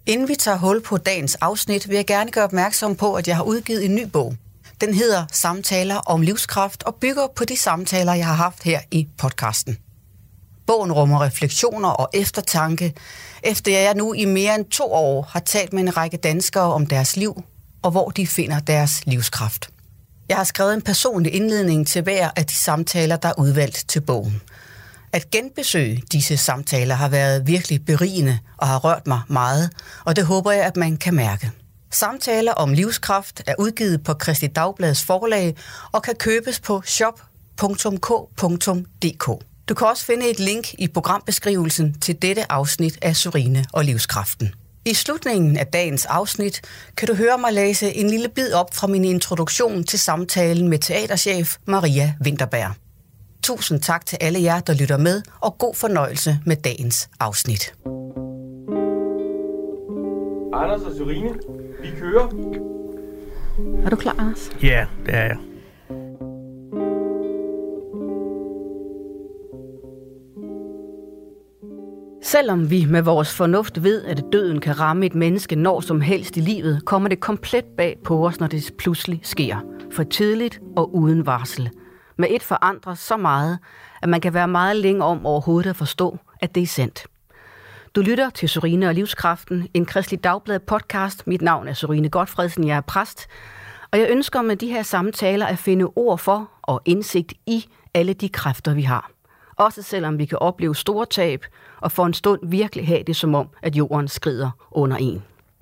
Inden vi tager hul på dagens afsnit, vil jeg gerne gøre opmærksom på, at jeg har udgivet en ny bog. Den hedder Samtaler om livskraft og bygger på de samtaler, jeg har haft her i podcasten. Bogen rummer refleksioner og eftertanke, efter jeg nu i mere end 2 år har talt med en række danskere om deres liv og hvor de finder deres livskraft. Jeg har skrevet en personlig indledning til hver af de samtaler, der er udvalgt til bogen. At genbesøge disse samtaler har været virkelig berigende og har rørt mig meget, og det håber jeg, at man kan mærke. Samtaler om livskraft er udgivet på Kristeligt Dagbladets forlag og kan købes på shop.k.dk. Du kan også finde et link i programbeskrivelsen til dette afsnit af Sørine og Livskraften. I slutningen af dagens afsnit kan du høre mig læse en lille bid op fra min introduktion til samtalen med teaterchef Maria Vinterberg. Tusind tak til alle jer, der lytter med, og god fornøjelse med dagens afsnit. Anders og Sørine, vi kører. Er du klar, Anders? Ja, det er jeg. Selvom vi med vores fornuft ved, at døden kan ramme et menneske når som helst i livet, kommer det komplet bag på os, når det pludselig sker. For tidligt og uden varsel. Med et forandrer så meget, at man kan være meget længe om overhovedet at forstå, at det er sandt. Du lytter til Sørine og Livskraften, en Kristeligt Dagblad podcast. Mit navn er Sørine Gotfredsen, jeg er præst. Og jeg ønsker med de her samtaler at finde ord for og indsigt i alle de kræfter, vi har. Også selvom vi kan opleve store tab og for en stund virkelig have det som om, at jorden skrider under en.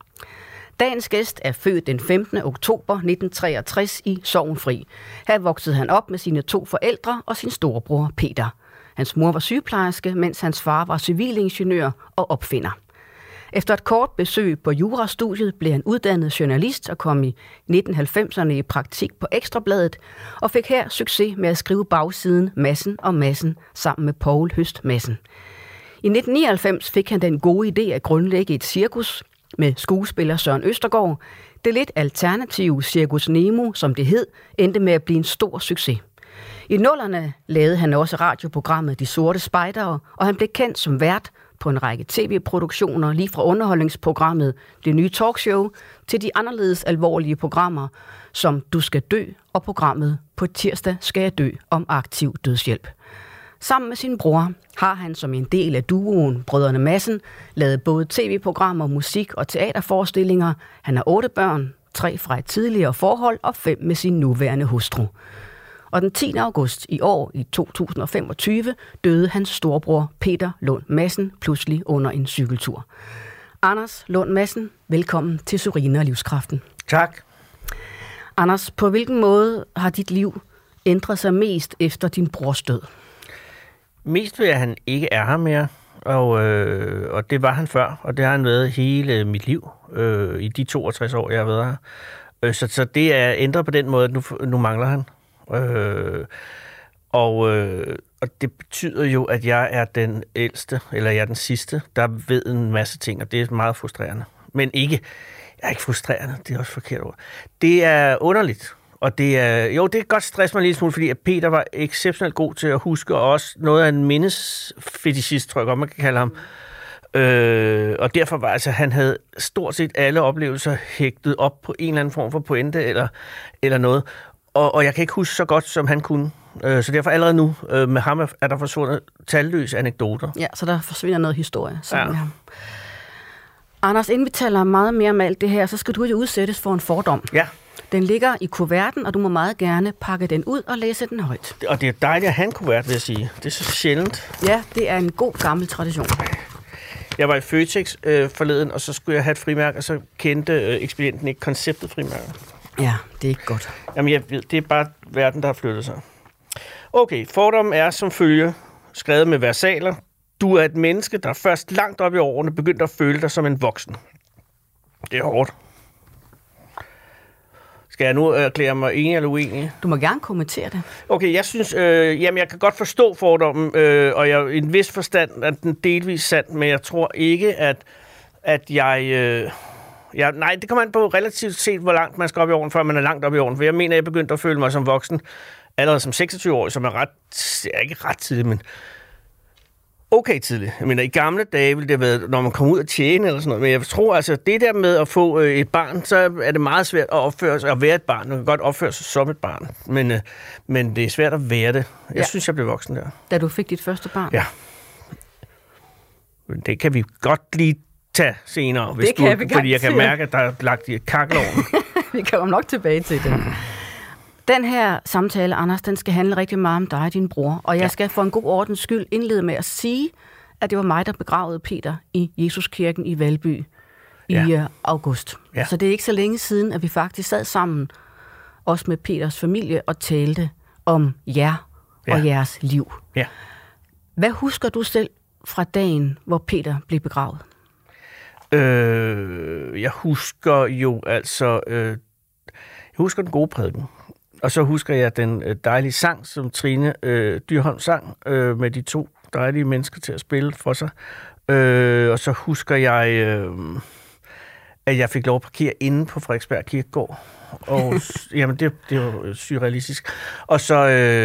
Dagens gæst er født den 15. oktober 1963 i Sorgenfri. Her voksede han op med sine 2 forældre og sin storebror Peter. Hans mor var sygeplejerske, mens hans far var civilingeniør og opfinder. Efter et kort besøg på jurastudiet blev han uddannet journalist og kom i 1990'erne i praktik på Ekstrabladet og fik her succes med at skrive bagsiden Madsen og Madsen sammen med Poul Høst Madsen. I 1999 fik han den gode idé at grundlægge et cirkus med skuespiller Søren Østergaard. Det lidt alternative Cirkus Nemo, som det hed, endte med at blive en stor succes. I 00'erne lavede han også radioprogrammet De Sorte Spejdere, og han blev kendt som vært på en række tv-produktioner, lige fra underholdningsprogrammet Det Nye Talkshow til de anderledes alvorlige programmer, som Du skal dø og programmet På tirsdag skal jeg dø om aktiv dødshjælp. Sammen med sin bror har han som en del af duoen Brødrene Madsen lavet både tv-programmer, musik og teaterforestillinger. Han har 8 børn, 3 fra et tidligere forhold og 5 med sin nuværende hustru. Og den 10. august i år, i 2025, døde hans storebror Peter Lund Madsen pludselig under en cykeltur. Anders Lund Madsen, velkommen til Sørine og Livskraften. Tak. Anders, på hvilken måde har dit liv ændret sig mest efter din brors død? Mest ved, at han ikke er her mere, og det var han før, og det har han været hele mit liv, i de 62 år, jeg har været her. Så det er ændret på den måde, at nu mangler han. Og det betyder jo, at jeg er den ældste, eller jeg er den sidste, der ved en masse ting, og det er meget frustrerende. Men jeg er ikke frustrerende, det er også forkert ord. Det er underligt, og det er godt stress mig en lille smule, fordi at Peter var exceptionelt god til at huske, og også noget af en mindesfetischist, tror jeg godt, man kan kalde ham. Og derfor var han havde stort set alle oplevelser hægtet op på en eller anden form for pointe eller noget. Og jeg kan ikke huske så godt, som han kunne. Så derfor allerede nu med ham er der forsvundet talløse anekdoter. Ja, så der forsvinder noget historie sammen med ham. Anders, inden vi taler meget mere om alt det her, så skal du jo udsættes for en fordom. Ja. Den ligger i kuverten, og du må meget gerne pakke den ud og læse den højt. Og det er dejligt at have en kuvert, vil jeg sige. Det er så sjældent. Ja, det er en god gammel tradition. Jeg var i Føtex forleden, og så skulle jeg have et frimærke, og så kendte ekspedienten ikke konceptet frimærke. Ja, det er ikke godt. Jamen, jeg ved, det er bare verden, der har flyttet sig. Okay, fordommen er som følger, skrevet med versaler. Du er et menneske, der først langt op i årene begyndte at føle dig som en voksen. Det er hårdt. Skal jeg nu erklære mig enig eller uenig? Du må gerne kommentere det. Okay, jeg synes, jeg kan godt forstå fordommen, og jeg i en vis forstand er den delvis sand, men jeg tror ikke, at jeg... nej, det kommer an på relativt set, hvor langt man skal op i åren, før man er langt op i åren. For jeg mener, at jeg begyndte at føle mig som voksen allerede som 26 år, som er ikke ret tidligt, men okay tidligt. Jeg mener, i gamle dage ville det have været, når man kom ud at tjene eller sådan noget. Men jeg tror altså, det der med at få et barn, så er det meget svært at opføre sig og være et barn. Man kan godt opføre sig som et barn, men det er svært at være det. Jeg synes, jeg blev voksen der. Da du fik dit første barn? Ja. Det kan vi godt lige tage senere, fordi jeg kan mærke, at der er lagt i kakkelovnen. Vi kommer nok tilbage til det. Den her samtale, Anders, den skal handle rigtig meget om dig og din bror. Og jeg skal for en god ordens skyld indlede med at sige, at det var mig, der begravede Peter i Jesuskirken i Valby i august. Ja. Så det er ikke så længe siden, at vi faktisk sad sammen, også med Peters familie, og talte om jer og jeres liv. Ja. Hvad husker du selv fra dagen, hvor Peter blev begravet? Jeg husker jo altså... jeg husker den gode prædiken. Og så husker jeg den dejlige sang, som Trine Dyrholm sang, med de 2 dejlige mennesker til at spille for sig. Og så husker jeg, at jeg fik lov at parkere inde på Frederiksberg Kirkegård. Og jamen, det var surrealistisk. Og så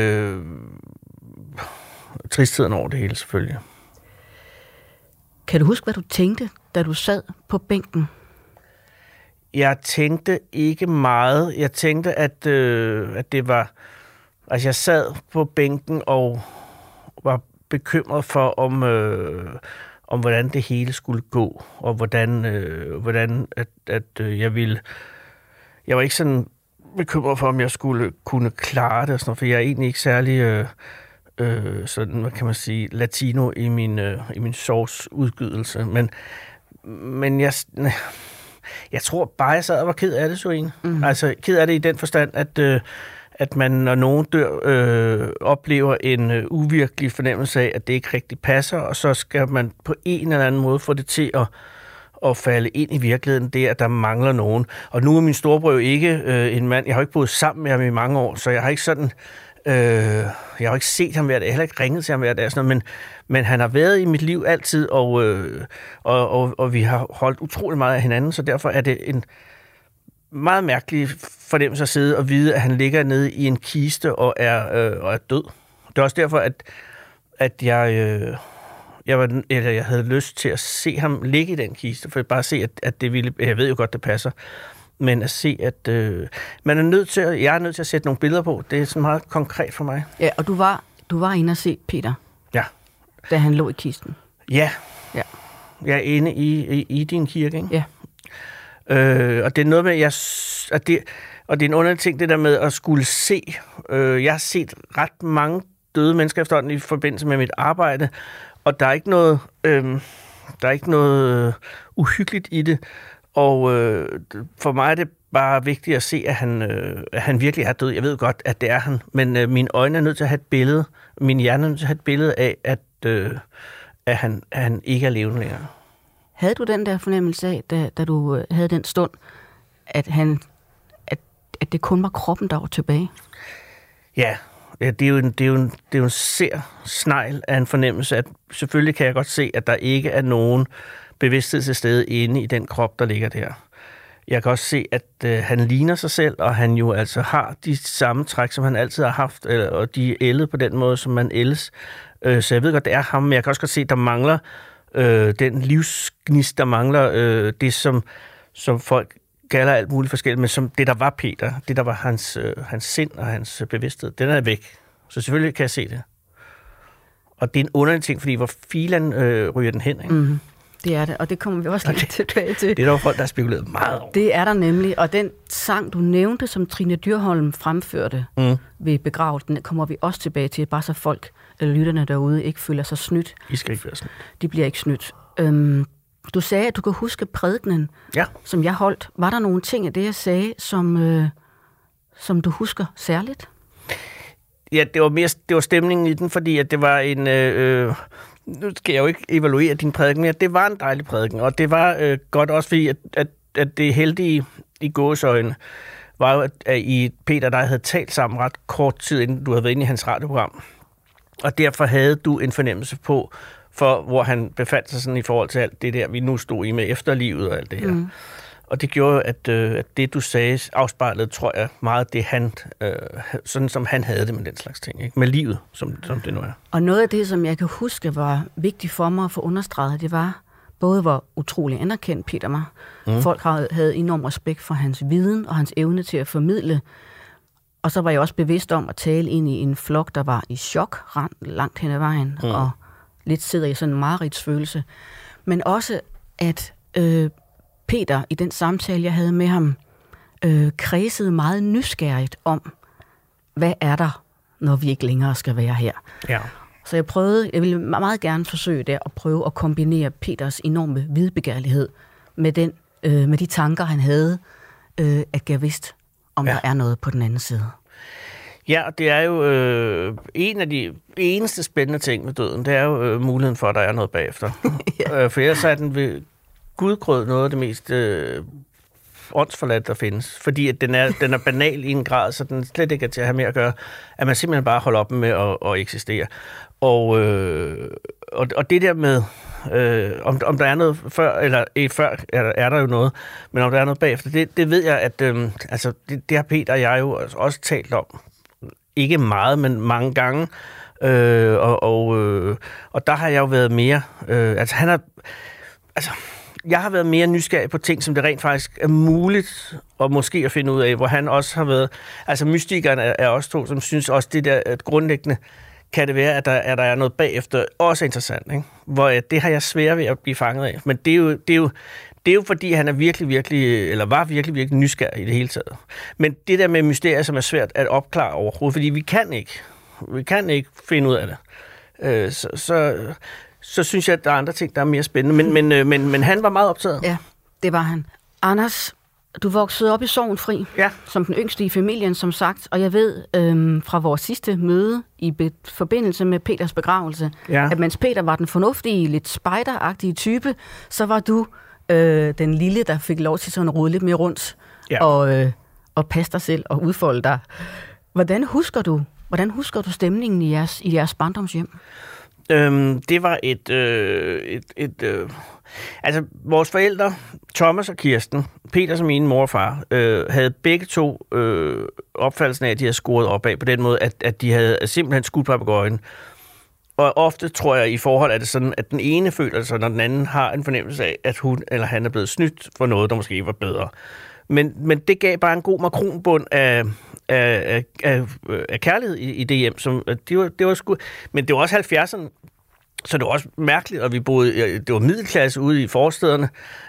tristheden over det hele, selvfølgelig. Kan du huske, hvad du tænkte, da du sad på bænken? Jeg tænkte ikke meget. Jeg tænkte, at det var... Altså, jeg sad på bænken og var bekymret for, om hvordan det hele skulle gå, og hvordan jeg ville... Jeg var ikke sådan bekymret for, om jeg skulle kunne klare det, og sådan noget, for jeg er egentlig ikke særlig... sådan, hvad kan man sige, latino i min sorgsudgydelse. Men jeg tror bare, jeg sad og var ked af det, Sorine. Mm-hmm. Altså ked af det i den forstand, at man, når nogen dør, oplever en uvirkelig fornemmelse af, at det ikke rigtig passer, og så skal man på en eller anden måde få det til at falde ind i virkeligheden, det at der mangler nogen. Og nu er min storebror ikke en mand, jeg har ikke boet sammen med ham i mange år, så jeg har ikke sådan... jeg har ikke set ham hver dag, jeg har heller ikke ringet til ham hver dag, sådan noget, men han har været i mit liv altid, og vi har holdt utrolig meget af hinanden, så derfor er det en meget mærkelig fornemmelse at sidde og vide, at han ligger nede i en kiste og er død. Det er også derfor, at jeg havde lyst til at se ham ligge i den kiste, for bare at se, at det ville, jeg ved jo godt, det passer, men at se, at jeg er nødt til at sætte nogle billeder på. Det er sådan meget konkret for mig. Ja, og du var inde og se Peter, da han lå i kisten. Ja. Jeg er inde i din kirke, ikke? Ja. Og det er noget med, og det er en underlig ting, det der med at skulle se. Jeg har set ret mange døde mennesker efterhånden i forbindelse med mit arbejde, og der er ikke noget uhyggeligt i det. Og for mig er det bare vigtigt at se, at han virkelig er død. Jeg ved godt, at det er han, men mine øjne er nødt til at have et billede, min hjerne er nødt til at have et billede af, at han ikke er levende længere. Havde du den der fornemmelse af, da du havde den stund, at det kun var kroppen, der var tilbage? Ja, det er jo en sær snegl af en fornemmelse, at selvfølgelig kan jeg godt se, at der ikke er nogen bevidsthed til stede inde i den krop, der ligger der. Jeg kan også se, at han ligner sig selv, og han jo altså har de samme træk, som han altid har haft, og de er ældet på den måde, som man ældes. Så jeg ved godt, det er ham, men jeg kan også godt se, at der mangler den livsgnist, der mangler det, som folk kalder alt muligt forskelligt, men som det, der var Peter, det, der var hans sind og hans bevidsthed, den er væk. Så selvfølgelig kan jeg se det. Og det er en underlig ting, fordi hvor filen ryger den hen, ikke? Mm-hmm. Det er det, og det kommer vi også lidt tilbage til. Det er der folk, der har spekuleret meget over. Det er der nemlig, og den sang, du nævnte, som Trine Dyrholm fremførte ved begravelsen, den kommer vi også tilbage til, bare så folk, eller lytterne derude, ikke føler sig snydt. I skal ikke være snydt. De bliver ikke snydt. Du sagde, at du kan huske prædikenen, som jeg holdt. Var der nogle ting af det, jeg sagde, som du husker særligt? Ja, det var stemningen i den, fordi at det var en... nu skal jeg jo ikke evaluere din prædiken, men det var en dejlig prædiken, og det var godt også fordi, at det heldige i gåseøjne var jo, at I Peter og dig havde talt sammen ret kort tid, inden du havde været inde i hans radioprogram. Og derfor havde du en fornemmelse på, for hvor han befandt sig sådan i forhold til alt det der, vi nu stod i med efterlivet og alt det her. Og det gjorde, at det, du sagde, afspejlede, tror jeg, meget det, han, sådan som han havde det med den slags ting. Ikke? Med livet, som det nu er. Og noget af det, som jeg kan huske, var vigtigt for mig at få understreget, det var både, hvor utrolig anerkendt Peter var. Folk havde enorm respekt for hans viden og hans evne til at formidle. Og så var jeg også bevidst om at tale ind i en flok, der var i chok langt hen ad vejen, og lidt sidder i sådan en mareridtsfølelse. Men også, at Peter, i den samtale, jeg havde med ham, kredsede meget nysgerrigt om, hvad er der, når vi ikke længere skal være her? Ja. Så jeg ville meget gerne forsøge der at prøve at kombinere Peters enorme videbegærlighed med, med de tanker, han havde, at jeg vidste, om der er noget på den anden side. Ja, det er jo en af de eneste spændende ting med døden, det er jo muligheden for, at der er noget bagefter. For ellers er den ved gudgrød noget af det mest åndsforladt, der findes. Fordi at den er banal i en grad, så den slet ikke er til at have mere at gøre, at man simpelthen bare holder op med at eksistere. Og det der med, om der er noget før, eller før er der jo noget, men om der er noget bagefter, det ved jeg, at det har Peter og jeg jo også talt om. Ikke meget, men mange gange. Og der har jeg jo været mere... jeg har været mere nysgerrig på ting, som det rent faktisk er muligt og måske at finde ud af, hvor han også har været... Altså, mystikerne er også to, som synes også, det der grundlæggende kan det være, at der er noget bagefter, også interessant, ikke? Hvor det har jeg svært ved at blive fanget af. Men det er jo fordi, han er var virkelig nysgerrig i det hele taget. Men det der med mysterier, som er svært at opklare overhovedet, fordi vi kan ikke finde ud af det. Så synes jeg, at der er andre ting, der er mere spændende. Men han var meget optaget. Ja, det var han. Anders, du voksede op i Sorgenfri, som den yngste i familien, som sagt. Og jeg ved fra vores sidste møde i forbindelse med Peters begravelse, at mens Peter var den fornuftige, lidt spejderagtige type, så var du den lille, der fik lov til sådan at rode lidt mere rundt og passe dig selv og udfolde dig. Hvordan husker du stemningen i jeres barndomshjem? Det var altså, vores forældre, Thomas og Kirsten, Peter som min mor og far, havde begge to opfattelsen af, at de havde scoret opad på den måde, at de havde simpelthen skudt papegøjen. Og ofte tror jeg i forhold er det sådan, at den ene føler sig, når den anden har en fornemmelse af, at hun eller han er blevet snydt for noget, der måske var bedre. Men det gav bare en god makronbund af kærlighed i det hjem. Det var sgu, men det var også 70'erne, så det var også mærkeligt, og vi boede, det var middelklasse ude i forstederne,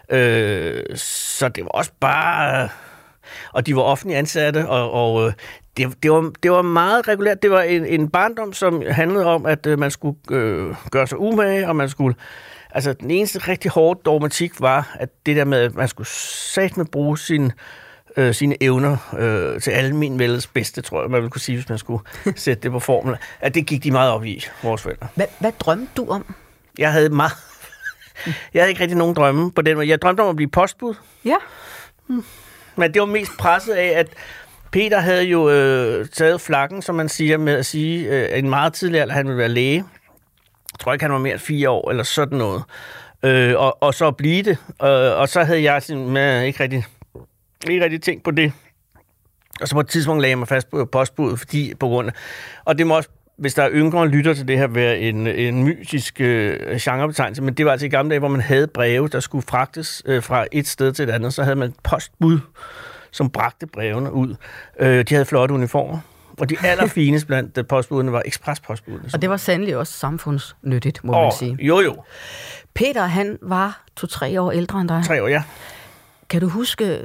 så det var også bare, og de var offentligt ansatte, og det var meget regulært. Det var en barndom, som handlede om, at man skulle gøre sig umage, og man skulle... Altså, den eneste rigtig hårde dogmatik var, at det der med, at man skulle satme bruge sine evner til almenvældets bedste, tror jeg, man ville kunne sige, hvis man skulle sætte det på formel. At det gik de meget op i, vores forældre. Hvad drømte du om? Jeg havde ikke rigtig nogen drømme på den måde. Jeg drømte om at blive postbud. Ja. Men det var mest presset af, at Peter havde jo taget flakken, som man siger, med at sige, en meget tidlig alder, han ville være læge. Jeg tror ikke, han var mere end 4 år, eller sådan noget. Og så blive det. Og så havde jeg ikke rigtig tænkt på det. Og så på et tidspunkt lagde jeg mig fast på postbuddet, fordi på grund af... Og det må også, hvis der er yngre lytter til det her, være en mytisk genrebetegnelse, men det var altså i gamle dage, hvor man havde breve, der skulle fragtes fra et sted til et andet. Så havde man postbud, som bragte brevene ud. De havde flotte uniformer. Og de allerfineste blandt postbudene var eksprespostbudene. Og det var sandelig også samfundsnyttigt, må man sige. Jo. Peter, han var 2-3 år ældre end dig. 3 år, ja. Kan du huske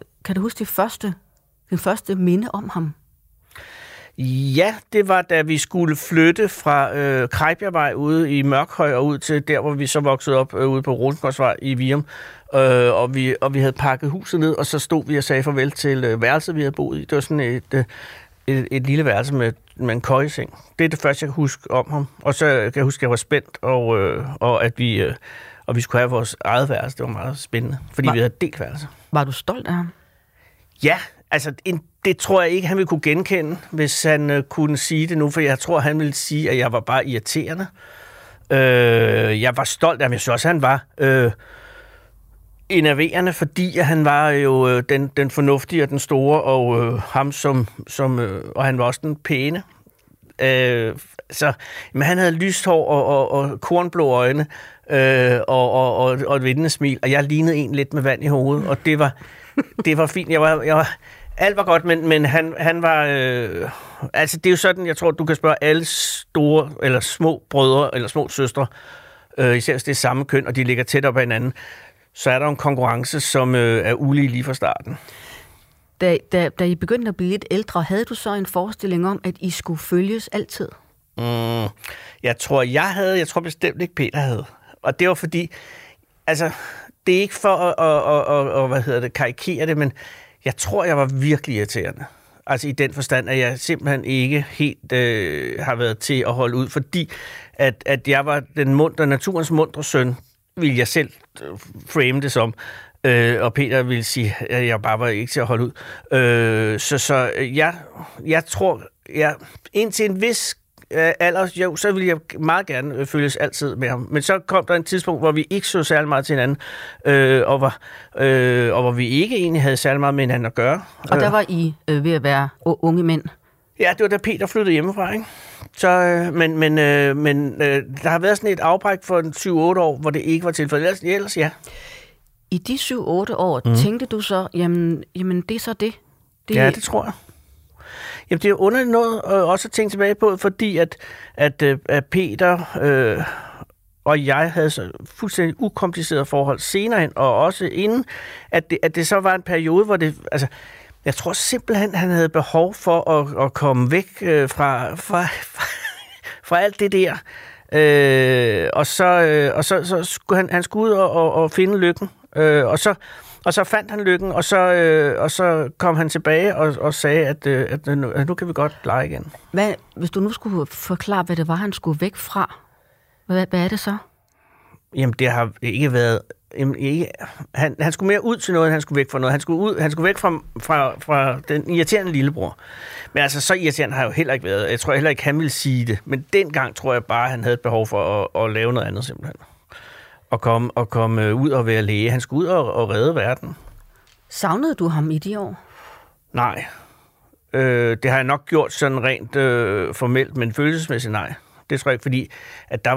det første minde om ham? Ja, det var, da vi skulle flytte fra Krejbjergvej ude i Mørkhøj og ud til der, hvor vi så voksede op ude på Rosengårdsvej i Virum. Og vi havde pakket huset ned, og så stod vi og sagde farvel til værelset, vi havde boet i. Det var sådan et lille værelse med en køjeseng. Det er det første, jeg kan huske om ham. Og så kan jeg huske, at jeg var spændt, og at vi skulle have vores eget værelse. Det var meget spændende, fordi vi havde delt værelse. Var du stolt af ham? Ja, altså det tror jeg ikke, han ville kunne genkende, hvis han kunne sige det nu, for jeg tror, han ville sige, at jeg var bare irriterende. Jeg var stolt af ham, jeg synes også, han var... enerverende, fordi han var jo den fornuftige og den store, og ham og han var også den pæne. Men han havde lyst hår og kornblå øjne og et vindende smil, og jeg lignede en lidt med vand i hovedet, og det var fint. Alt var godt, men han var... altså, det er jo sådan, jeg tror, du kan spørge alle store eller små brødre eller små søstre, især hvis det er samme køn, og de ligger tæt op ad hinanden, så er der en konkurrence, som er ulige lige fra starten. Da I begyndte at blive lidt ældre, havde du så en forestilling om, at I skulle følges altid? Jeg tror bestemt ikke, Peter havde. Og det var fordi, altså, det er ikke for at karikere det, men jeg tror, jeg var virkelig irriterende. Altså i den forstand, at jeg simpelthen ikke helt har været til at holde ud, fordi at jeg var naturens muntre søn, ville jeg selv frame det som. Og Peter ville sige, at jeg bare var ikke til at holde ud. Jeg tror, indtil en vis alder, jo, så ville jeg meget gerne følges altid med ham. Men så kom der en tidspunkt, hvor vi ikke så særlig meget til hinanden, og hvor vi ikke egentlig havde særlig meget med hinanden at gøre. Og der var I ved at være unge mænd? Ja, det var da Peter flyttede hjemmefra, ikke? Så, men der har været sådan et afbræk for 7-8 år, hvor det ikke var tilfældet. Ellers ja. I de 7-8 år, tænkte du så, jamen det er så det? Ja, det tror jeg. Jamen, det er underligt noget også at tænke tilbage på, fordi at Peter og jeg havde så fuldstændig ukompliceret forhold senere hen, og også inden, at det så var en periode, hvor det... Altså, jeg tror simpelthen, han havde behov for at komme væk fra alt det der. Og så skulle han skulle ud og finde lykken. Og så fandt han lykken, og så kom han tilbage og sagde, at nu kan vi godt lege igen. Hvis du nu skulle forklare, hvad det var, han skulle væk fra, hvad er det så? Jamen, det har ikke været... Han skulle mere ud til noget, end han skulle væk fra noget. Han skulle væk fra den irriterende lillebror. Men altså, så irriterende har jeg jo heller ikke været. Jeg tror heller ikke, han ville sige det. Men dengang tror jeg bare, han havde et behov for at lave noget andet simpelthen. Og komme ud og være læge. Han skulle ud og redde verden. Savnede du ham i de år? Nej. Det har jeg nok gjort sådan rent formelt, men følelsesmæssigt nej. Det tror jeg ikke, fordi at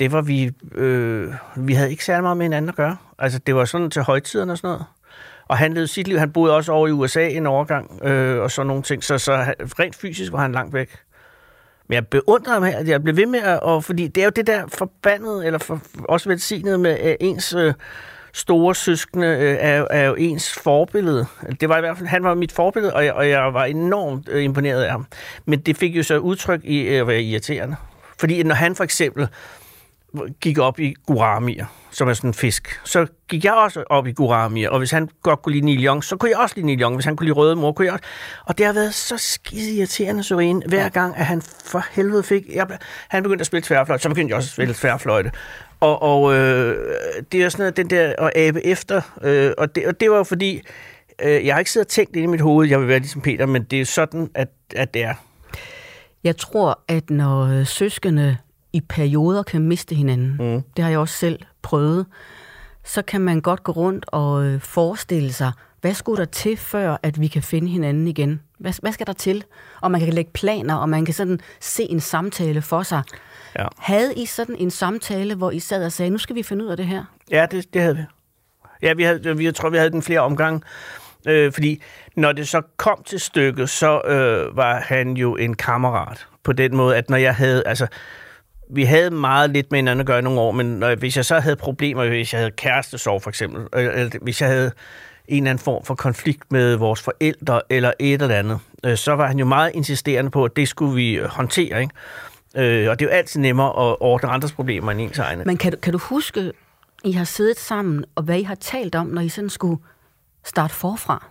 vi havde ikke særlig meget med hinanden at gøre. Altså, det var sådan til højtiderne og sådan noget. Og han levede sit liv. Han boede også over i USA en overgang, og sådan nogle ting. Så rent fysisk var han langt væk. Men jeg beundrede ham her, at jeg blev ved med fordi det er jo det der forbandede, eller også velsignet med ens store søskende, er jo ens forbillede. Det var i hvert fald, han var mit forbillede, og jeg var enormt imponeret af ham. Men det fik jo så udtryk i at være irriterende. Fordi når han for eksempel gik op i gouramier, som er sådan en fisk, så gik jeg også op i gouramier, og hvis han godt kunne lide Neil Young, så kunne jeg også lide Neil Young. Hvis han kunne lide Røde Mor, kunne jeg også. Og det har været så skide irriterende, Sørine, hver gang, at han for helvede fik... Han begyndte at spille tværfløjte, så begyndte jeg også at spille tværfløjte. Og det er sådan noget, den der at abe efter, og det var jo fordi, jeg har ikke siddet og tænkt inde i mit hoved, jeg vil være ligesom Peter, men det er sådan, at det er. Jeg tror, at når søskende i perioder kan miste hinanden, det har jeg også selv prøvet, så kan man godt gå rundt og forestille sig, hvad skulle der til, før at vi kan finde hinanden igen? Hvad skal der til? Og man kan lægge planer, og man kan sådan se en samtale for sig. Ja. Havde I sådan en samtale, hvor I sad og sagde, nu skal vi finde ud af det her? Ja, det havde vi. Ja, jeg tror, vi havde den flere omgange. Fordi når det så kom til stykket, så var han jo en kammerat. På den måde, at når jeg havde... Altså, vi havde meget lidt med hinanden at gøre i nogle år, men hvis jeg så havde problemer, hvis jeg havde kærestesorg for eksempel, eller hvis jeg havde en eller anden form for konflikt med vores forældre eller et eller andet, så var han jo meget insisterende på, at det skulle vi håndtere, ikke? Og det er jo altid nemmere at ordne andres problemer end ens egne. Men kan du huske, I har siddet sammen, og hvad I har talt om, når I sådan skulle starte forfra?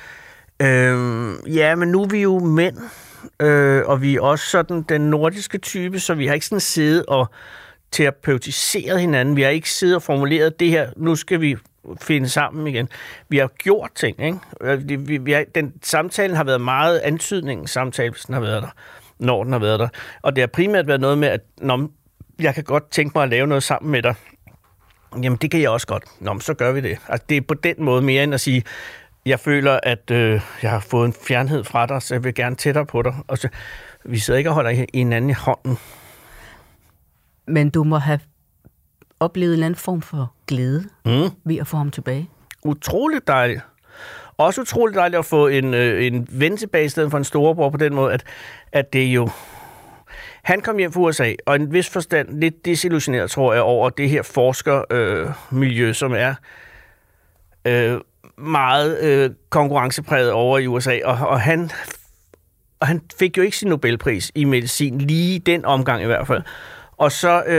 Ja, men nu er vi jo mænd, og vi er også sådan den nordiske type, så vi har ikke sådan siddet og terapeutiseret hinanden. Vi har ikke siddet og formuleret det her, nu skal vi finde sammen igen. Vi har gjort ting, ikke? Den samtalen har været meget antydningen, samtale, hvis den har været der, når den har været der. Og det har primært været noget med, at jeg kan godt tænke mig at lave noget sammen med dig. Jamen, det kan jeg også godt. Nå, men så gør vi det. Altså, det er på den måde mere end at sige, jeg føler, at jeg har fået en fjernhed fra dig, så jeg vil gerne tættere på dig. Og så, vi sidder ikke og holder en anden i hånden. Men du må have oplevet en eller anden form for glæde ved at få ham tilbage. Utroligt dejligt. Også utroligt dejligt at få en ven tilbage i stedet for en storebror på den måde, at det jo... Han kom hjem fra USA, og en vis forstand lidt desillusioneret, tror jeg, over det her forskermiljø, som er meget konkurrencepræget over i USA. Og han fik jo ikke sin Nobelpris i medicin, lige den omgang i hvert fald. Og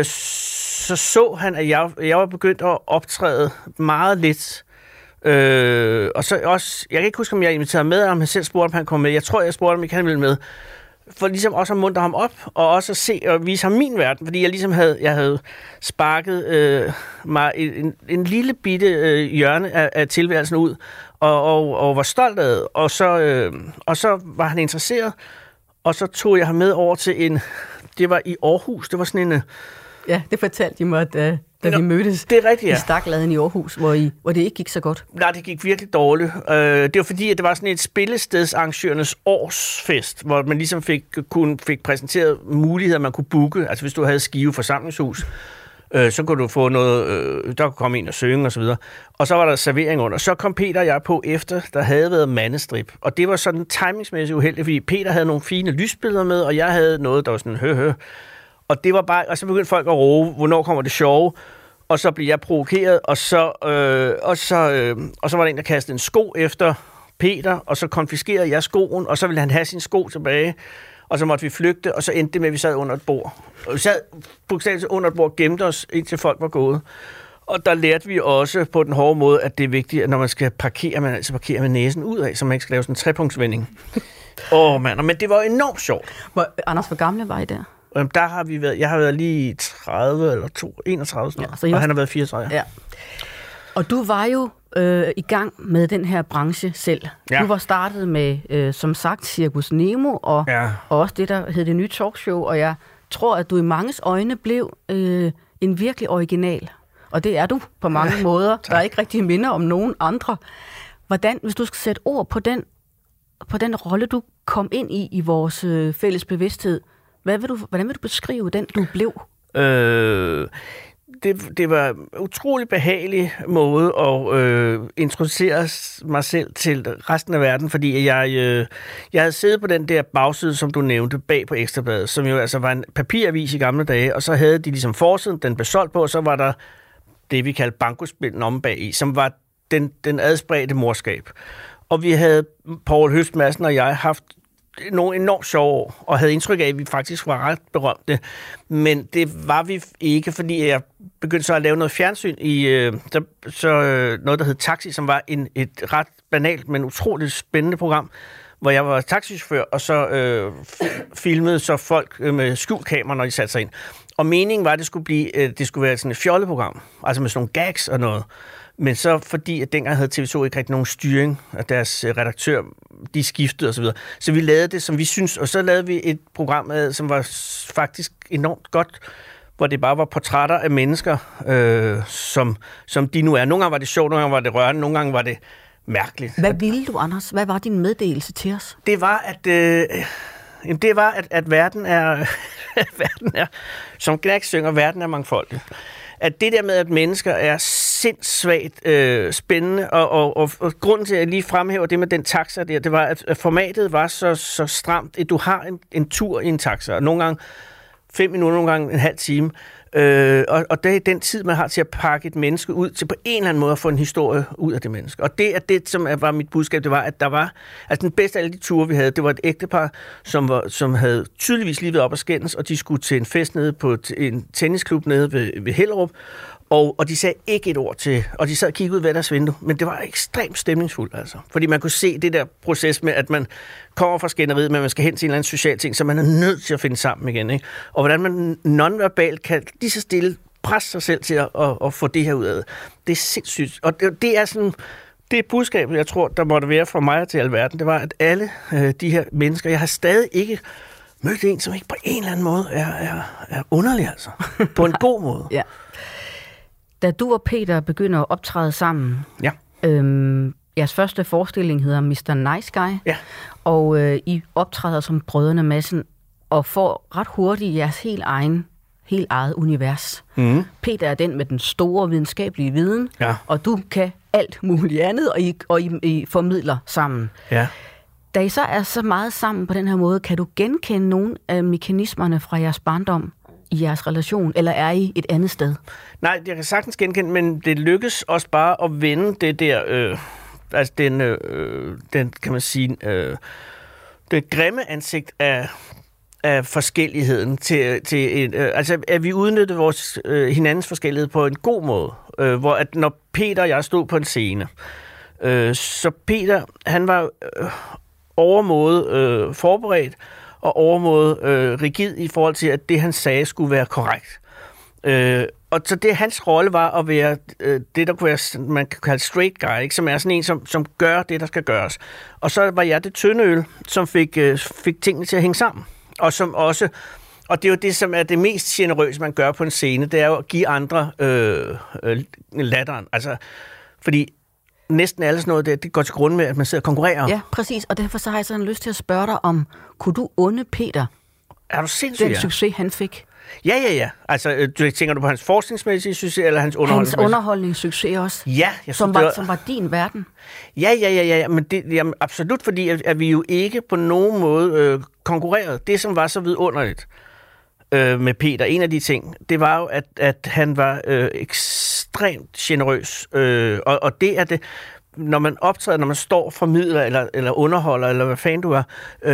så han, at jeg var begyndt at optræde meget lidt. Og så også, jeg kan ikke huske, om jeg inviterede med, om han selv spurgte, om han kom med. Jeg tror, jeg spurgte, om ikke han ville med. For ligesom også at muntre ham op, og også at se og vise ham min verden. Fordi jeg ligesom havde sparket mig en lille bitte hjørne af tilværelsen ud, og var stolt af det. Og så var han interesseret, og så tog jeg ham med over til det var i Aarhus, det var sådan en... Ja, det fortalte de mig, da vi mødtes. Det er rigtigt, ja. I Stakladen i Aarhus, hvor det ikke gik så godt. Nej, det gik virkelig dårligt. Det var fordi, at det var sådan et spillestedsarrangørernes årsfest, hvor man ligesom fik præsenteret muligheder, man kunne booke. Altså hvis du havde Skive forsamlingshus, så kunne du få noget, der kunne komme ind og synge og så videre. Og så var der servering under. Så kom Peter og jeg på efter, der havde været mandestrip. Og det var sådan timingsmæssigt uheldigt, fordi Peter havde nogle fine lysbilleder med, og jeg havde noget, der var sådan hø. Og det var bare, og så begyndte folk at råbe, hvornår kommer det sjove? Og så blev jeg provokeret, og så var der en, der kastede en sko efter Peter, og så konfiskerede jeg skoen, og så ville han have sin sko tilbage, og så måtte vi flygte, og så endte det med, at vi sad under et bord. Og vi sad bogstaveligt under et bord, gemte os, indtil folk var gået. Og der lærte vi også på den hårde måde, at det er vigtigt, at når man skal parkere, man altid parkerer med næsen ud af, så man ikke skal lave sådan en trepunktsvending. Mand, men det var enormt sjovt. Anders, hvor gamle var I der? Der har vi været, jeg har været lige 30 eller 31 snart, og han har været 34. Ja. Og du var jo i gang med den her branche selv. Ja. Du var startet med, som sagt, Cirkus Nemo, og også det, der hed det nye talkshow, og jeg tror, at du i manges øjne blev en virkelig original. Og det er du på mange måder. Der er ikke rigtig minder om nogen andre. Hvordan, hvis du skal sætte ord på den rolle, du kom ind i vores fælles bevidsthed, hvordan vil du beskrive den, du blev? Det var en utrolig behagelig måde at introducere mig selv til resten af verden, fordi jeg havde siddet på den der bagside, som du nævnte, bag på Ekstra Bladet, som jo altså var en papiravis i gamle dage, og så havde de ligesom forsiden, den blev solgt på, og så var der det, vi kaldte bankospillen om bag i, som var den adspredte morskab. Og vi havde, Poul Høst Madsen og jeg, haft nogle enormt sjove år, og havde indtryk af, at vi faktisk var ret berømte. Men det var vi ikke, fordi jeg begyndte så at lave noget fjernsyn i noget, der hed Taxi, som var et ret banalt, men utroligt spændende program, hvor jeg var taxichauffør, og så filmede så folk med skjulkamera, når de satte sig ind. Og meningen var, at det skulle være sådan et fjolleprogram, altså med sådan nogle gags og noget. Men så fordi, at dengang havde TV2 ikke rigtig nogen styring af deres redaktør, de skiftede osv. Så vi lavede det, som vi synes, og så lavede vi et program, som var faktisk enormt godt, hvor det bare var portrætter af mennesker, som de nu er. Nogle gange var det sjovt, nogle gange var det rørende, nogle gange var det mærkeligt. Hvad ville du, Anders? Hvad var din meddelelse til os? Det var, at verden er, som Gnack synger, verden er mangfoldig. At det der med, at mennesker er sindssvagt spændende, og grunden til, at jeg lige fremhæver det med den taxa der, det var, at formatet var så stramt, at du har en tur i en taxa, og nogle gange 5 minutter, nogle gange en halv time, og det er den tid, man har til at pakke et menneske ud, til på en eller anden måde at få en historie ud af det menneske. Og det er det, som var mit budskab, det var, at der var, altså den bedste af alle de ture, vi havde, det var et ægtepar, som havde tydeligvis lige været op og skændes, og de skulle til en fest nede på en tennisklub nede ved Hellerup, og de sagde ikke et ord til, og de sad og kiggede ud ved deres vindue, men det var ekstremt stemningsfuldt, altså. Fordi man kunne se det der proces med, at man kommer fra skænderiet, men man skal hen til en eller anden social ting, så man er nødt til at finde sammen igen, ikke? Og hvordan man nonverbalt kan lige så stille presse sig selv til at få det her ud af det. Det er sindssygt. Og det er sådan, det budskab, jeg tror, der måtte være fra mig til alverden, det var, at alle de her mennesker, jeg har stadig ikke mødt en, som ikke på en eller anden måde er underlig, altså. På en god måde. Ja. Da du og Peter begynder at optræde sammen, Ja. jeres første forestilling hedder Mr. Nice Guy, Ja. og I optræder som brødrene Madsen, og får ret hurtigt jeres helt eget univers. Mm. Peter er den med den store videnskabelige viden, Ja. og du kan alt muligt andet, og I formidler sammen. Ja. Da I så er så meget sammen på den her måde, kan du genkende nogle af mekanismerne fra jeres barndom i jeres relation, eller er I et andet sted? Nej, jeg kan sagtens genkende, men det lykkes også bare at vende det der, altså den kan man sige, det grimme ansigt af forskelligheden til en, altså at vi udnyttede vores hinandens forskellighed på en god måde, hvor at når Peter og jeg stod på en scene, så Peter, han var overmåde forberedt og overmåde rigid i forhold til, at det han sagde skulle være korrekt. Og så det hans rolle var at være det, der kunne være, man kan kalde straight guy, ikke? Som er sådan en, som gør det, der skal gøres. Og så var jeg det tynde øl, som fik tingene til at hænge sammen. Og som også, og det er jo det, som er det mest generøse, man gør på en scene, det er jo at give andre latteren. Altså, fordi næsten alle sådan noget, det går til grund med, at man sidder og konkurrerer. Ja, præcis. Og derfor så har jeg sådan lyst til at spørge dig om, kunne du unde Peter er du sindssyg, den succes, han fik? Ja. Altså, tænker du på hans forskningsmæssige succes, eller hans underholdningsmæssige? Hans underholdningssucces også. Ja, som var din verden. Ja, men det, jamen, absolut, fordi at vi jo ikke på nogen måde konkurrerede. Det, som var så vidunderligt med Peter, en af de ting, det var jo, at han var ekstremt generøs. Og det er det, når man optræder, når man står formidler eller underholder, eller hvad fanden du er,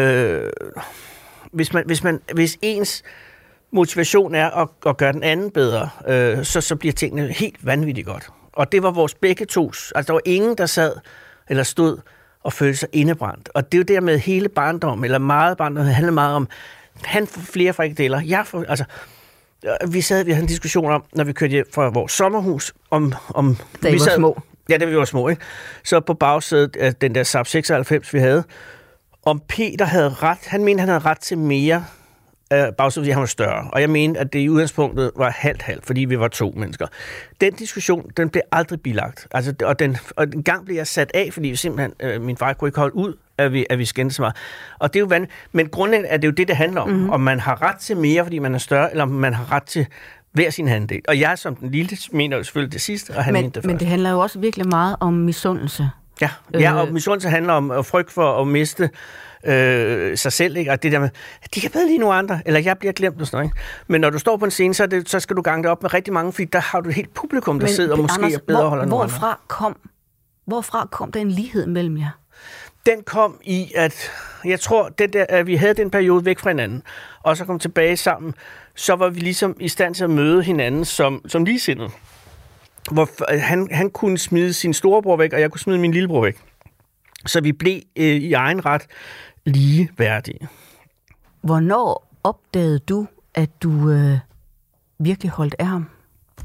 hvis ens motivation er at gøre den anden bedre, så bliver tingene helt vanvittigt godt. Og det var vores begge tos. Altså, der var ingen, der sad eller stod og følte sig indebrændt. Og det er jo der med hele barndom, eller meget barndom, det handler meget om, han får flere frikadeller. Vi havde en diskussion om, når vi kørte hjem fra vores sommerhus, om da I var små. Ja, da vi var små, ikke? Så på bagsædet af den der Saab 96, vi havde, om Peter havde ret, han mente, han havde ret til mere bagsædet, fordi han var større. Og jeg mente, at det i udgangspunktet var halvt, fordi vi var 2 mennesker. Den diskussion, den blev aldrig bilagt. Altså, og en gang blev jeg sat af, fordi simpelthen min far kunne ikke holde ud, at vi skændte så meget. Og det er jo vanligt. Men grundlæggende er det jo det handler om. Mm-hmm. Om man har ret til mere, fordi man er større, eller om man har ret til hver sin handel. Og jeg som den lille mener jo selvfølgelig det sidste, og han mente det først. Men det handler jo også virkelig meget om misundelse. Ja, og misundelse handler om frygt for at miste sig selv, ikke? Og det der med, de kan bedre lide nogle andre, eller jeg bliver glemt og sådan noget, ikke? Men når du står på en scene, så skal du gange det op med rigtig mange, fordi der har du et helt publikum, der sidder og måske Anders, er bedre holder nogle andre. Hvorfra kom den lighed mellem jer? Den kom i, at jeg tror, at vi havde den periode væk fra hinanden, og så kom tilbage sammen, så var vi ligesom i stand til at møde hinanden som ligesindede. Hvor han kunne smide sin storebror væk, og jeg kunne smide min lillebror væk. Så vi blev i egen ret ligeværdige. Hvornår opdagede du, at du virkelig holdt af ham?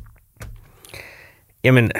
Jamen,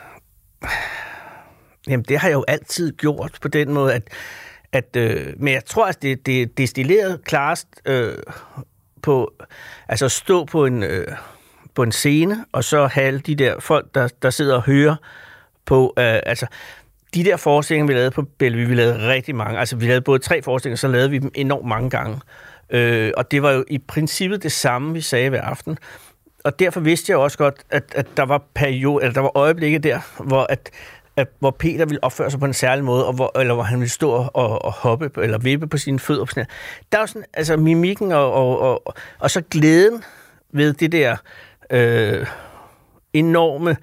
det har jeg jo altid gjort på den måde, men jeg tror, at det er destilleret klarest på, altså stå på en scene, og så have alle de der folk, der sidder og hører på, altså de der forestillinger, vi lavede på Bellevue, vi lavede rigtig mange, altså vi lavede både 3 forestillinger, så lavede vi dem enormt mange gange, og det var jo i princippet det samme, vi sagde hver aften, og derfor vidste jeg også godt, at der var der var øjeblikke der, hvor Peter ville opføre sig på en særlig måde, eller hvor han ville stå og hoppe, eller vippe på sine fødder. Der var sådan, altså mimikken og så glæden ved det der enorme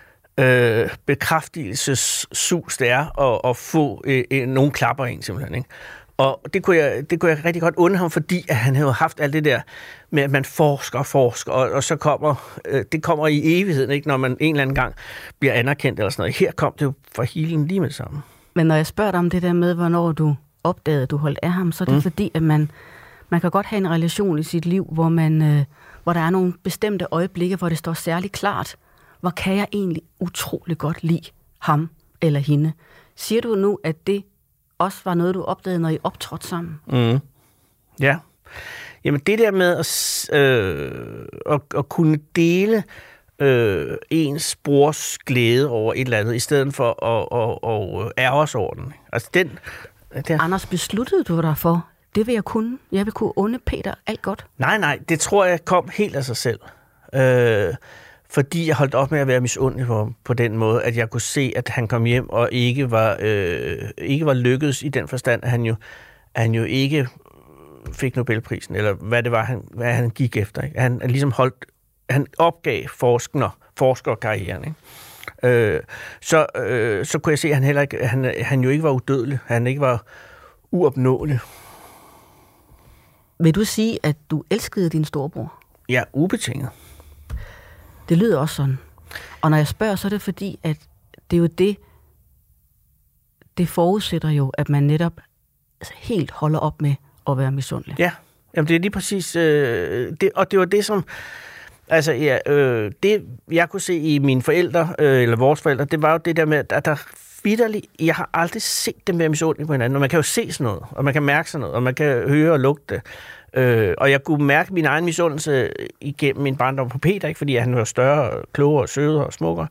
bekræftelsessus, det er at få nogle klapper ind, simpelthen, ikke? Og det kunne jeg rigtig godt undre ham, fordi at han havde haft alt det der med, at man forsker, og så det kommer i evigheden, ikke, når man en eller anden gang bliver anerkendt eller sådan noget. Her kom det jo fra healen lige med det samme. Men når jeg spørger dig om det der med, hvornår du opdagede, at du holdt af ham, så er det fordi, at man kan godt have en relation i sit liv, hvor der er nogle bestemte øjeblikke, hvor det står særligt klart, hvor kan jeg egentlig utrolig godt lide ham eller hende. Siger du nu, at det også var noget, du opdagede, når I optrådte sammen? Mm. Ja. Jamen det der med at kunne dele ens brors glæde over et eller andet, i stedet for at ærge os over den. Altså Anders, besluttede du dig for, det vil jeg kunne? Jeg vil kunne unde Peter alt godt? Nej, det tror jeg kom helt af sig selv. Fordi jeg holdt op med at være misundelig på den måde, at jeg kunne se, at han kom hjem og ikke var lykkedes i den forstand, at han jo ikke fik Nobelprisen, eller hvad det var, hvad han gik efter. Ikke? Han ligesom han opgav forskerkarrieren. Ikke? Så kunne jeg se, at han jo ikke var udødelig. Han ikke var uopnåelig. Vil du sige, at du elskede din storebror? Ja, ubetinget. Det lyder også sådan. Og når jeg spørger, så er det fordi, at det er jo det forudsætter jo, at man netop helt holder op med at være misundelig. Ja, jamen det er lige præcis og det var det, som altså ja, det jeg kunne se i mine forældre, eller vores forældre, det var jo det der med, at der vitterligt, jeg har aldrig set dem være misundelige på hinanden, og man kan jo se sådan noget, og man kan mærke sådan noget, og man kan høre og lugte det. Og jeg kunne mærke min egen misundelse igennem min barndom på Peter, ikke? Fordi han var større, klogere, sødere og smukkere.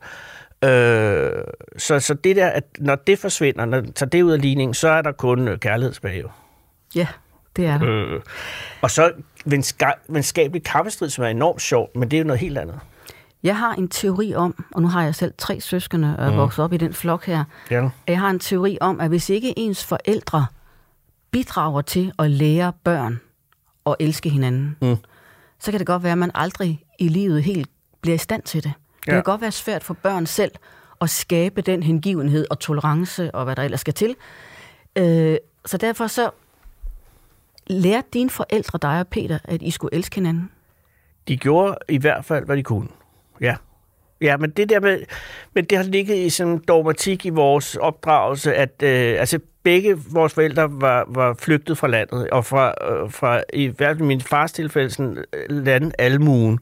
Så det der, at når det forsvinder, når man tager det ud af ligningen, så er der kun kærlighed tilbage. Ja, det er der. Og så venskabelig kappestrid, som er enormt sjovt, men det er jo noget helt andet. Jeg har en teori om, og nu har jeg selv 3 søskende og vokset op i den flok her. Ja. Jeg har en teori om, at hvis ikke ens forældre bidrager til at lære børn at elske hinanden, så kan det godt være, at man aldrig i livet helt bliver i stand til det. Det kan godt være svært for børn selv at skabe den hengivenhed og tolerance og hvad der ellers skal til. Så derfor så lærte dine forældre dig og Peter, at I skulle elske hinanden? De gjorde i hvert fald, hvad de kunne. Ja. Ja, men det der med, men det har ligget i sådan en dogmatik i vores opdragelse, at altså begge vores forældre var flygtet fra landet, og fra i hvert fald min fars tilfælde sådan landalmuen.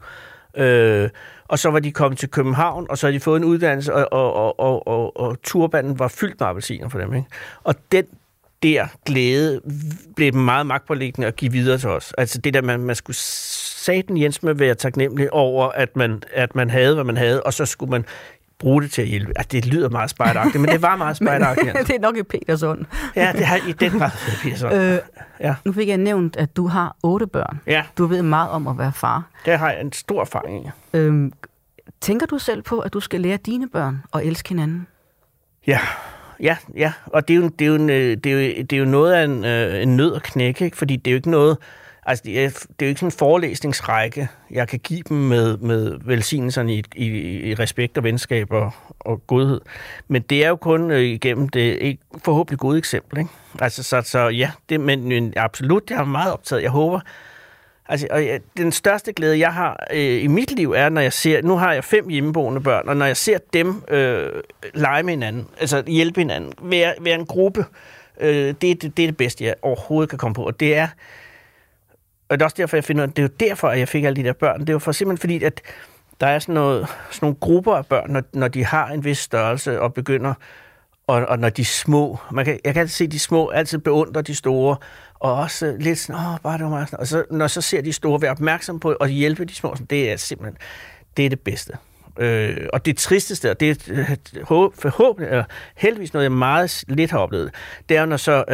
Og så var de kommet til København, og så havde de fået en uddannelse, og turbanden var fyldt med appelsiner for dem. Ikke? Og den der glæde blev meget magtpåliggende at give videre til os. Altså det der, man skulle satan Jens med være taknemmelig over, at man havde, hvad man havde, og så skulle man bruge det til at hjælpe. Altså, det lyder meget spejderagtigt, men det var meget spejderagtigt. Altså. Det er nok i Petersson. Ja, det har i den grad været Petersson. Ja. Nu fik jeg nævnt, at du har 8 børn. Ja. Du ved meget om at være far. Det har jeg en stor erfaring i. Tænker du selv på, at du skal lære dine børn at elske hinanden? Ja. Og det er jo noget af en nød at knække, ikke? Fordi det er jo ikke noget. Altså, det er jo ikke sådan en forelæsningsrække, jeg kan give dem med velsignelserne i respekt og venskab og godhed. Men det er jo kun igennem det forhåbentlig gode eksempel, ikke? Altså, så ja, men absolut, det har meget optaget. Jeg håber, altså, den største glæde, jeg har i mit liv, er, når jeg ser, nu har jeg 5 hjemmeboende børn, og når jeg ser dem lege med hinanden, altså hjælpe hinanden, være en gruppe, det er det bedste, jeg overhovedet kan komme på, og det er. Og det er også derfor, jeg finder, det er jo derfor, at jeg fik alle de der børn. Det er jo simpelthen fordi, at der er sådan nogle grupper af børn, når de har en vis størrelse og begynder, og når de er små. Jeg kan altid se de små, altid beundre de store, og også lidt sådan, bare det var meget sådan. Og så, når så ser de store, være opmærksom på og hjælpe de små, det er simpelthen, det er det bedste. Og det tristeste, og det er forhåbentlig, eller heldigvis noget, jeg meget lidt har oplevet, det er jo, når så,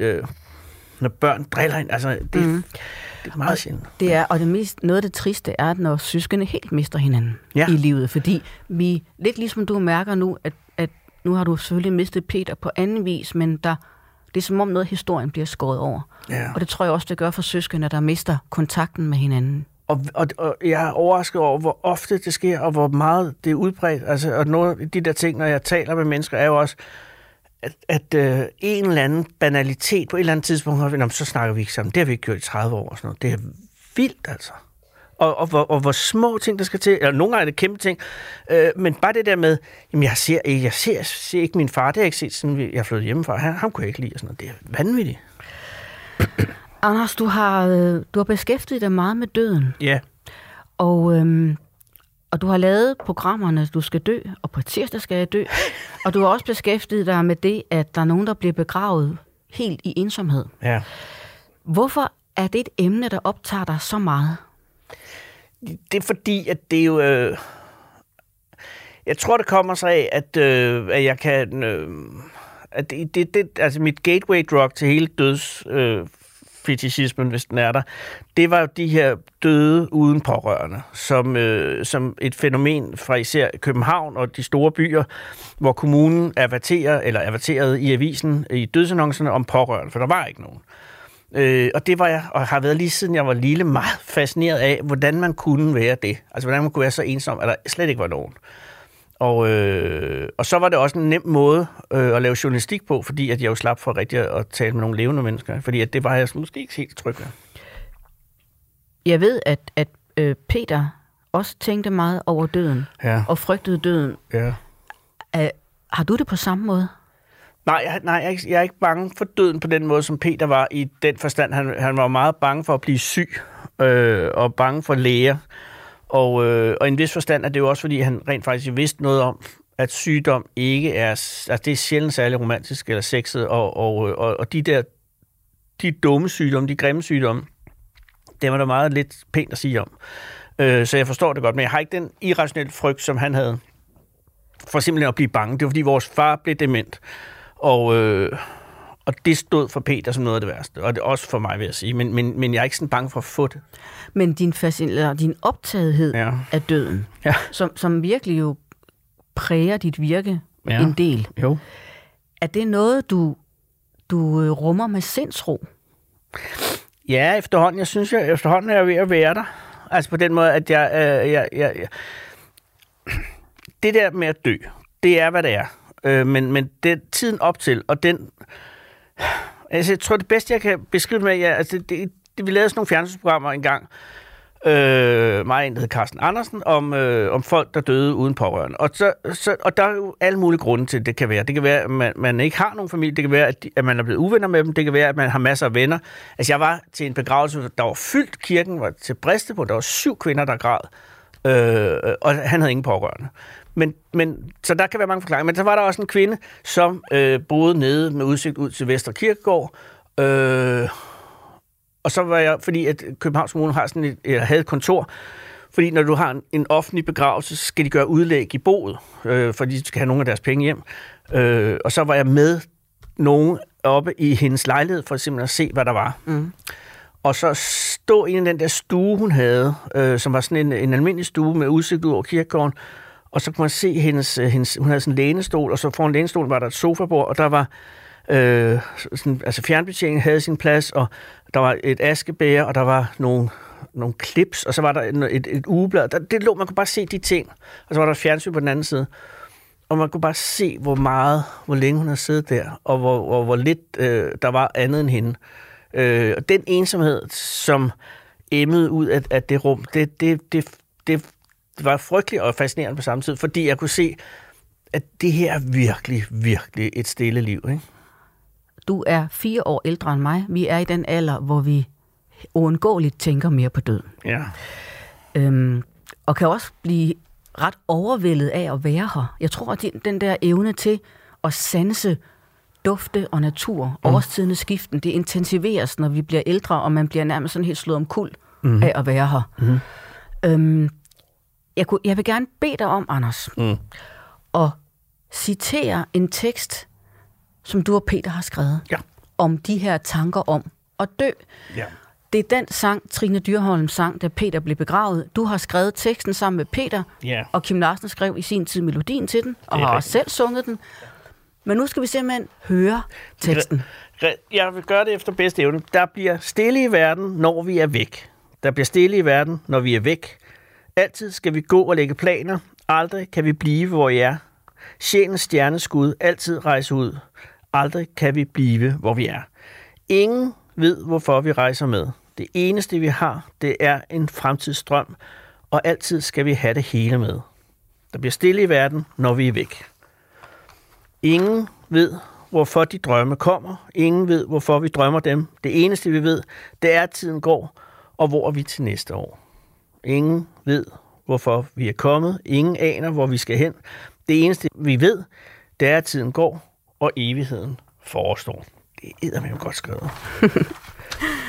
når børn driller ind, altså det er meget sjældent. Det er, og noget af det triste er, når søskende helt mister hinanden i livet, fordi vi, lidt ligesom du mærker nu, at nu har du selvfølgelig mistet Peter på anden vis, men det er som om noget af historien bliver skåret over. Ja. Og det tror jeg også, det gør for søskende, der mister kontakten med hinanden. Og jeg er overrasket over, hvor ofte det sker, og hvor meget det er udbredt. Altså, og nogle af de der ting, når jeg taler med mennesker, er jo også, at en eller anden banalitet på et eller andet tidspunkt, så snakker vi ikke sammen. Det har vi ikke gjort i 30 år. Og sådan noget. Det er vildt, altså. Og hvor små ting, der skal til. Eller nogle gange er det kæmpe ting. Men bare det der med, jamen jeg ser ikke min far. Det har jeg ikke set, siden jeg flyttede hjemmefra. Ham kunne jeg ikke lide. Og sådan noget. Det er vanvittigt. Anders, du har beskæftiget dig meget med døden. Ja. Og du har lavet programmerne, Du skal dø, og på tirsdag skal jeg dø. Og du har også beskæftiget dig med det, at der er nogen, der bliver begravet helt i ensomhed. Ja. Hvorfor er det et emne, der optager dig så meget? Det er fordi, at det er jo... Jeg tror, det kommer sig af, at jeg kan... at altså mit gateway drug til hele fetishismen, hvis den er der, det var jo de her døde uden pårørende, som et fænomen fra især København og de store byer, hvor kommunen averterede i avisen i dødsannoncerne om pårørende, for der var ikke nogen. Og det var jeg, og har været lige siden jeg var lille, meget fascineret af, hvordan man kunne være det. Altså, hvordan man kunne være så ensom, at der slet ikke var nogen. Og så var det også en nem måde at lave journalistik på, fordi at jeg jo slap for rigtig at tale med nogle levende mennesker, fordi at det var jeg måske ikke helt tryg ved. Jeg ved, at Peter også tænkte meget over døden, og frygtede døden. Ja. Har du det på samme måde? Nej, jeg er ikke bange for døden på den måde, som Peter var i den forstand. Han var meget bange for at blive syg, og bange for læger. Og i en vis forstand er det jo også, fordi han rent faktisk vidste noget om, at sygdom ikke er... Altså, det er sjældent særlig romantisk eller sexet, og de dumme sygdomme, de grimme sygdomme, dem er der meget lidt pænt at sige om. Så jeg forstår det godt, men jeg har ikke den irrationelle frygt, som han havde, for simpelthen at blive bange. Det var, fordi vores far blev dement, og det stod for Peter som noget af det værste, og det er også for mig, vil jeg sige. Men jeg er ikke sådan bange for at få det. Men din optagethed af døden, som virkelig jo præger dit virke en del, er det noget, du rummer med sindsro? Ja, efterhånden er jeg ved at være der. Altså på den måde, at jeg det der med at dø, det er, hvad det er. Men det tiden op til, og den... Altså, jeg tror, det bedste, jeg kan beskrive med, altså, vi lavede sådan nogle fjernsynsprogrammer engang, mig en, der hed Carsten Andersen, om folk, der døde uden pårørende. Og der er jo alle mulige grunde til, det kan være. Det kan være, at man ikke har nogen familie. Det kan være, at man er blevet uvenner med dem. Det kan være, at man har masser af venner. Altså, jeg var til en begravelse, der var fyldt. Kirken var til briste på. Der var 7 kvinder, der græd. Og han havde ingen pårørende. Men så der kan være mange forklaringer. Men så var der også en kvinde, som boede nede med udsigt ud til Vestre Kirkegård. Og så var jeg, fordi at Københavns Kommune havde et kontor, fordi når du har en offentlig begravelse, så skal de gøre udlæg i boet, fordi de skal have nogle af deres penge hjem. Og så var jeg med nogen oppe i hendes lejlighed, for simpelthen at se, hvad der var. Mm. Og så stod en af den der stue, hun havde, som var sådan en almindelig stue med udsigt ud over kirkegården, og så kunne man se hendes hun havde sådan en lænestol, og så foran lænestolen var der et sofabord, og der var altså fjernbetjeningen havde sin plads, og der var et askebæger, og der var nogle clips, og så var der et ugeblad. Man kunne bare se de ting, og så var der et fjernsyn på den anden side, og man kunne bare se, hvor længe hun havde siddet der, og hvor lidt der var andet end hende. Og den ensomhed, som emmede ud af det rum, det var frygteligt og fascinerende på samme tid, fordi jeg kunne se, at det her er virkelig, virkelig et stille liv, ikke? Du er 4 år ældre end mig. Vi er i den alder, hvor vi uundgåeligt tænker mere på døden. Ja. Og kan også blive ret overvældet af at være her. Jeg tror, at den der evne til at sanse dufte og natur, årstidens skiften, det intensiveres, når vi bliver ældre, og man bliver nærmest sådan helt slået omkuld af at være her. Mm. Jeg vil gerne bede dig om, Anders, at citere en tekst, som du og Peter har skrevet, om de her tanker om at dø. Ja. Det er den sang, Trine Dyrholm sang, da Peter blev begravet. Du har skrevet teksten sammen med Peter, og Kim Larsen skrev i sin tid melodien til den, og har også selv sunget den. Men nu skal vi simpelthen høre teksten. Jeg vil gøre det efter bedste evne. Der bliver stille i verden, når vi er væk. Der bliver stille i verden, når vi er væk. Altid skal vi gå og lægge planer. Aldrig kan vi blive, hvor vi er. Sjælens stjerneskud altid rejse ud. Aldrig kan vi blive, hvor vi er. Ingen ved, hvorfor vi rejser med. Det eneste, vi har, det er en fremtidsdrøm, og altid skal vi have det hele med. Der bliver stille i verden, når vi er væk. Ingen ved, hvorfor de drømme kommer. Ingen ved, hvorfor vi drømmer dem. Det eneste, vi ved, det er, at tiden går, og hvor er vi til næste år. Ingen ved, hvorfor vi er kommet. Ingen aner, hvor vi skal hen. Det eneste, vi ved, det er, at tiden går, og evigheden forestår. Det er eddermame godt skrevet.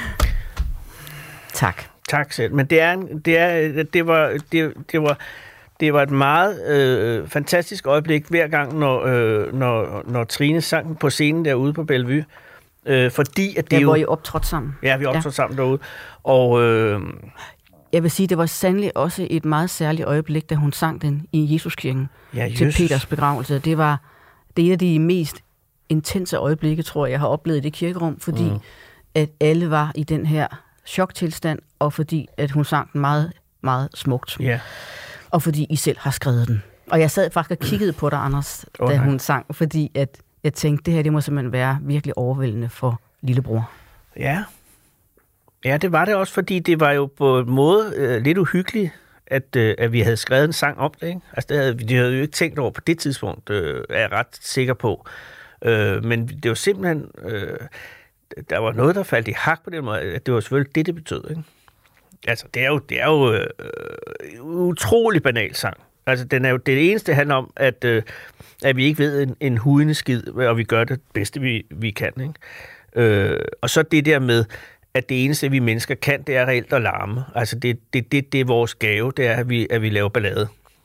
Tak. Tak selv. Men det var Det var et meget fantastisk øjeblik hver gang, når Trine sang på scenen derude på Bellevue. Fordi at det hvor I optrådte sammen. Ja, vi optrådte sammen derude. Og jeg vil sige, det var sandelig også et meget særligt øjeblik, da hun sang den i Jesuskirken til Peters begravelse. Det er et af de mest intense øjeblikke, tror jeg har oplevet i det kirkerum, fordi at alle var i den her choktilstand, og fordi at hun sang den meget, meget smukt. Ja. Og fordi I selv har skrevet den. Og jeg sad faktisk og kiggede på dig, Anders, da hun sang, fordi at jeg tænkte, det her det må simpelthen være virkelig overvældende for lillebror. Ja. Ja, det var det også, fordi det var jo på en måde lidt uhyggeligt, at vi havde skrevet en sang om det. Ikke? Altså, det havde jo ikke tænkt over på det tidspunkt, er jeg ret sikker på. Men det var simpelthen... der var noget, der faldt i hak på den måde, at det var selvfølgelig det betød. Ikke? Altså, det er jo utrolig banal sang. Altså, det eneste handler om, at vi ikke ved en hudende skid, og vi gør det bedste, vi kan. Ikke? Og så det der med, at det eneste, vi mennesker kan, det er reelt at larme. Altså, det er vores gave, det er, at vi laver ballade.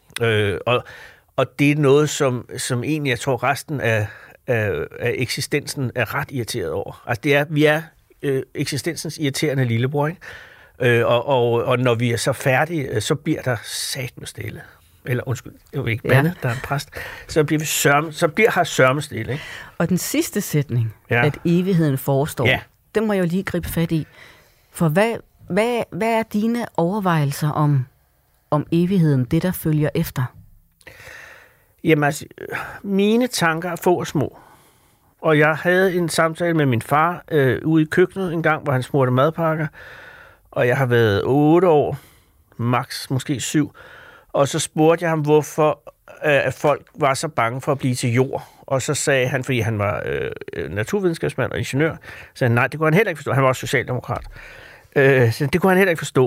Og det er noget, som egentlig, jeg tror, resten af eksistensen er ret irriteret over. Altså, vi er eksistensens irriterende lillebror, ikke? Og når vi er så færdige, så bliver der satme stille. Eller undskyld, det var ikke bande, der er en præst. Så bliver her sørme stille, ikke? Og den sidste sætning, at evigheden forestår, den må jeg jo lige gribe fat i. For hvad er dine overvejelser om evigheden, det der følger efter? Jamen altså, mine tanker er få og små. Og jeg havde en samtale med min far ude i køkkenet en gang, hvor han smurte madpakker. Og jeg har været 8 år, maks måske 7. Og så spurgte jeg ham, hvorfor at folk var så bange for at blive til jord. Og så sagde han, fordi han var naturvidenskabsmand og ingeniør, sagde han, nej, det kunne han heller ikke forstå. Han var også socialdemokrat. Så det kunne han heller ikke forstå.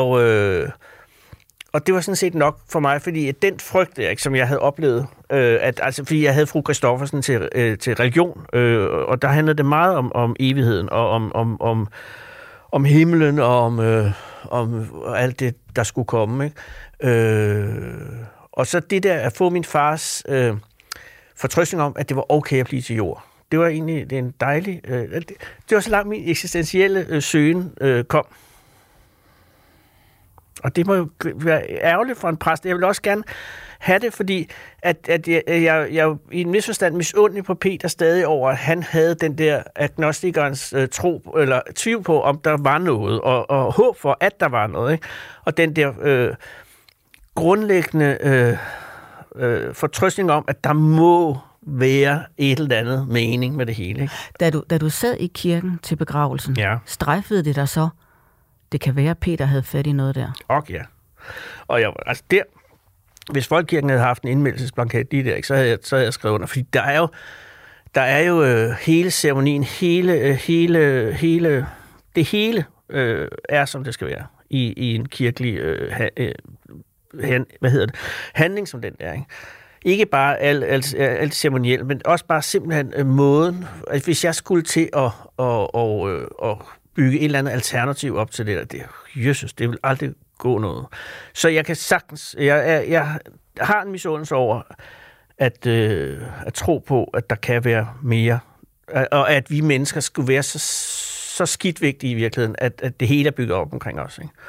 Og det var sådan set nok for mig, fordi den frygt, som jeg havde oplevet, fordi jeg havde fru Christoffersen til religion, og der handlede det meget om evigheden, og om himlen, og om alt det, der skulle komme. Ikke? Og så det der at få min fars fortrøstning om, at det var okay at blive til jord. Det var egentlig en dejlig... det var så langt min eksistentielle søgen kom. Og det må jo være ærgerligt for en præst. Jeg vil også gerne have det, fordi at jeg i en vis forstand misundelig på Peter stadig over, at han havde den der agnostikernes tro eller tvivl på, om der var noget, og håb for, at der var noget. Ikke? Og den der grundlæggende fortrøstning om, at der må være et eller andet mening med det hele. Ikke? Da du sad i kirken til begravelsen, strejfede det dig så? Det kan være, at Peter havde fat i noget der. Ja. Og der, hvis Folkekirken havde haft en indmeldelsesblanket lige der, ikke, så havde jeg skrevet under. Fordi der er jo hele ceremonien, det hele er, som det skal være i en kirkelig handling som den der, ikke? Ikke bare alt ceremonielt, men også bare simpelthen måden. Altså, hvis jeg skulle til at bygge et eller andet alternativ op til det der, det vil aldrig gå noget. Så jeg kan sagtens, jeg har en misundelse over at tro på, at der kan være mere, og at vi mennesker skulle være så skidt vigtige i virkeligheden, at det hele er bygget op omkring os. Ikke?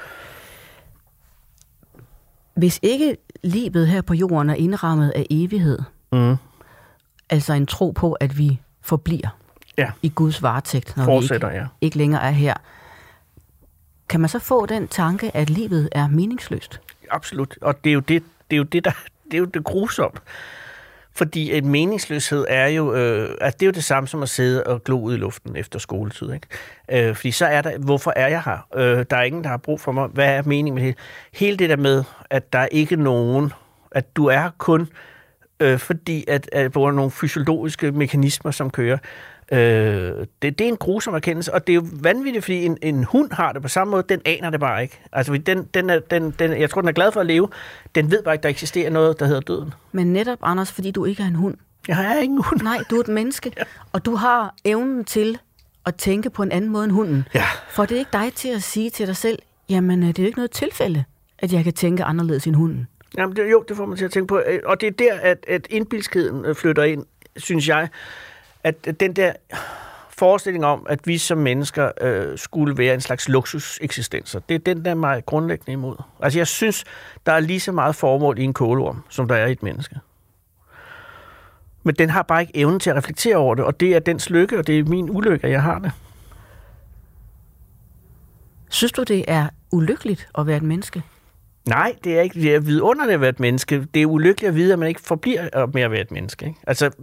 Hvis ikke livet her på jorden er indrammet af evighed, altså en tro på, at vi forbliver i Guds varetægt, når vi ikke længere er her, kan man så få den tanke, at livet er meningsløst? Absolut, og det er jo det grusomt. Fordi en meningsløshed er jo, det er jo det samme som at sidde og glo ud i luften efter skoletid. Ikke? Fordi så er der, hvorfor er jeg her? Der er ingen, der har brug for mig. Hvad er meningen med det? Hele det der med, at der er ikke nogen, at du er kun, fordi at der er nogle fysiologiske mekanismer, som kører. Det er en grusom erkendelse, og det er jo vanvittigt, fordi en hund har det på samme måde, den aner det bare ikke. Altså, jeg tror, den er glad for at leve. Den ved bare ikke, der eksisterer noget, der hedder døden. Men netop, Anders, fordi du ikke er en hund. Jeg er ikke en hund. Nej, du er et menneske, og du har evnen til at tænke på en anden måde end hunden. Ja. For det er ikke dig til at sige til dig selv, jamen, det er jo ikke noget tilfælde, at jeg kan tænke anderledes end hunden. Jamen, det får man til at tænke på. Og det er der, at indbilskheden flytter ind, synes jeg, at den der forestilling om, at vi som mennesker skulle være en slags luksuseksistenser, det er den, der er mig grundlæggende imod. Altså, jeg synes, der er lige så meget formål i en kålorm, som der er i et menneske. Men den har bare ikke evnen til at reflektere over det, og det er dens lykke, og det er min ulykke, at jeg har det. Synes du, det er ulykkeligt at være et menneske? Nej, det er ikke. Det er vidunderligt at være et menneske. Det er ulykkeligt at vide, at man ikke forbliver med at være et menneske. Ikke? Altså,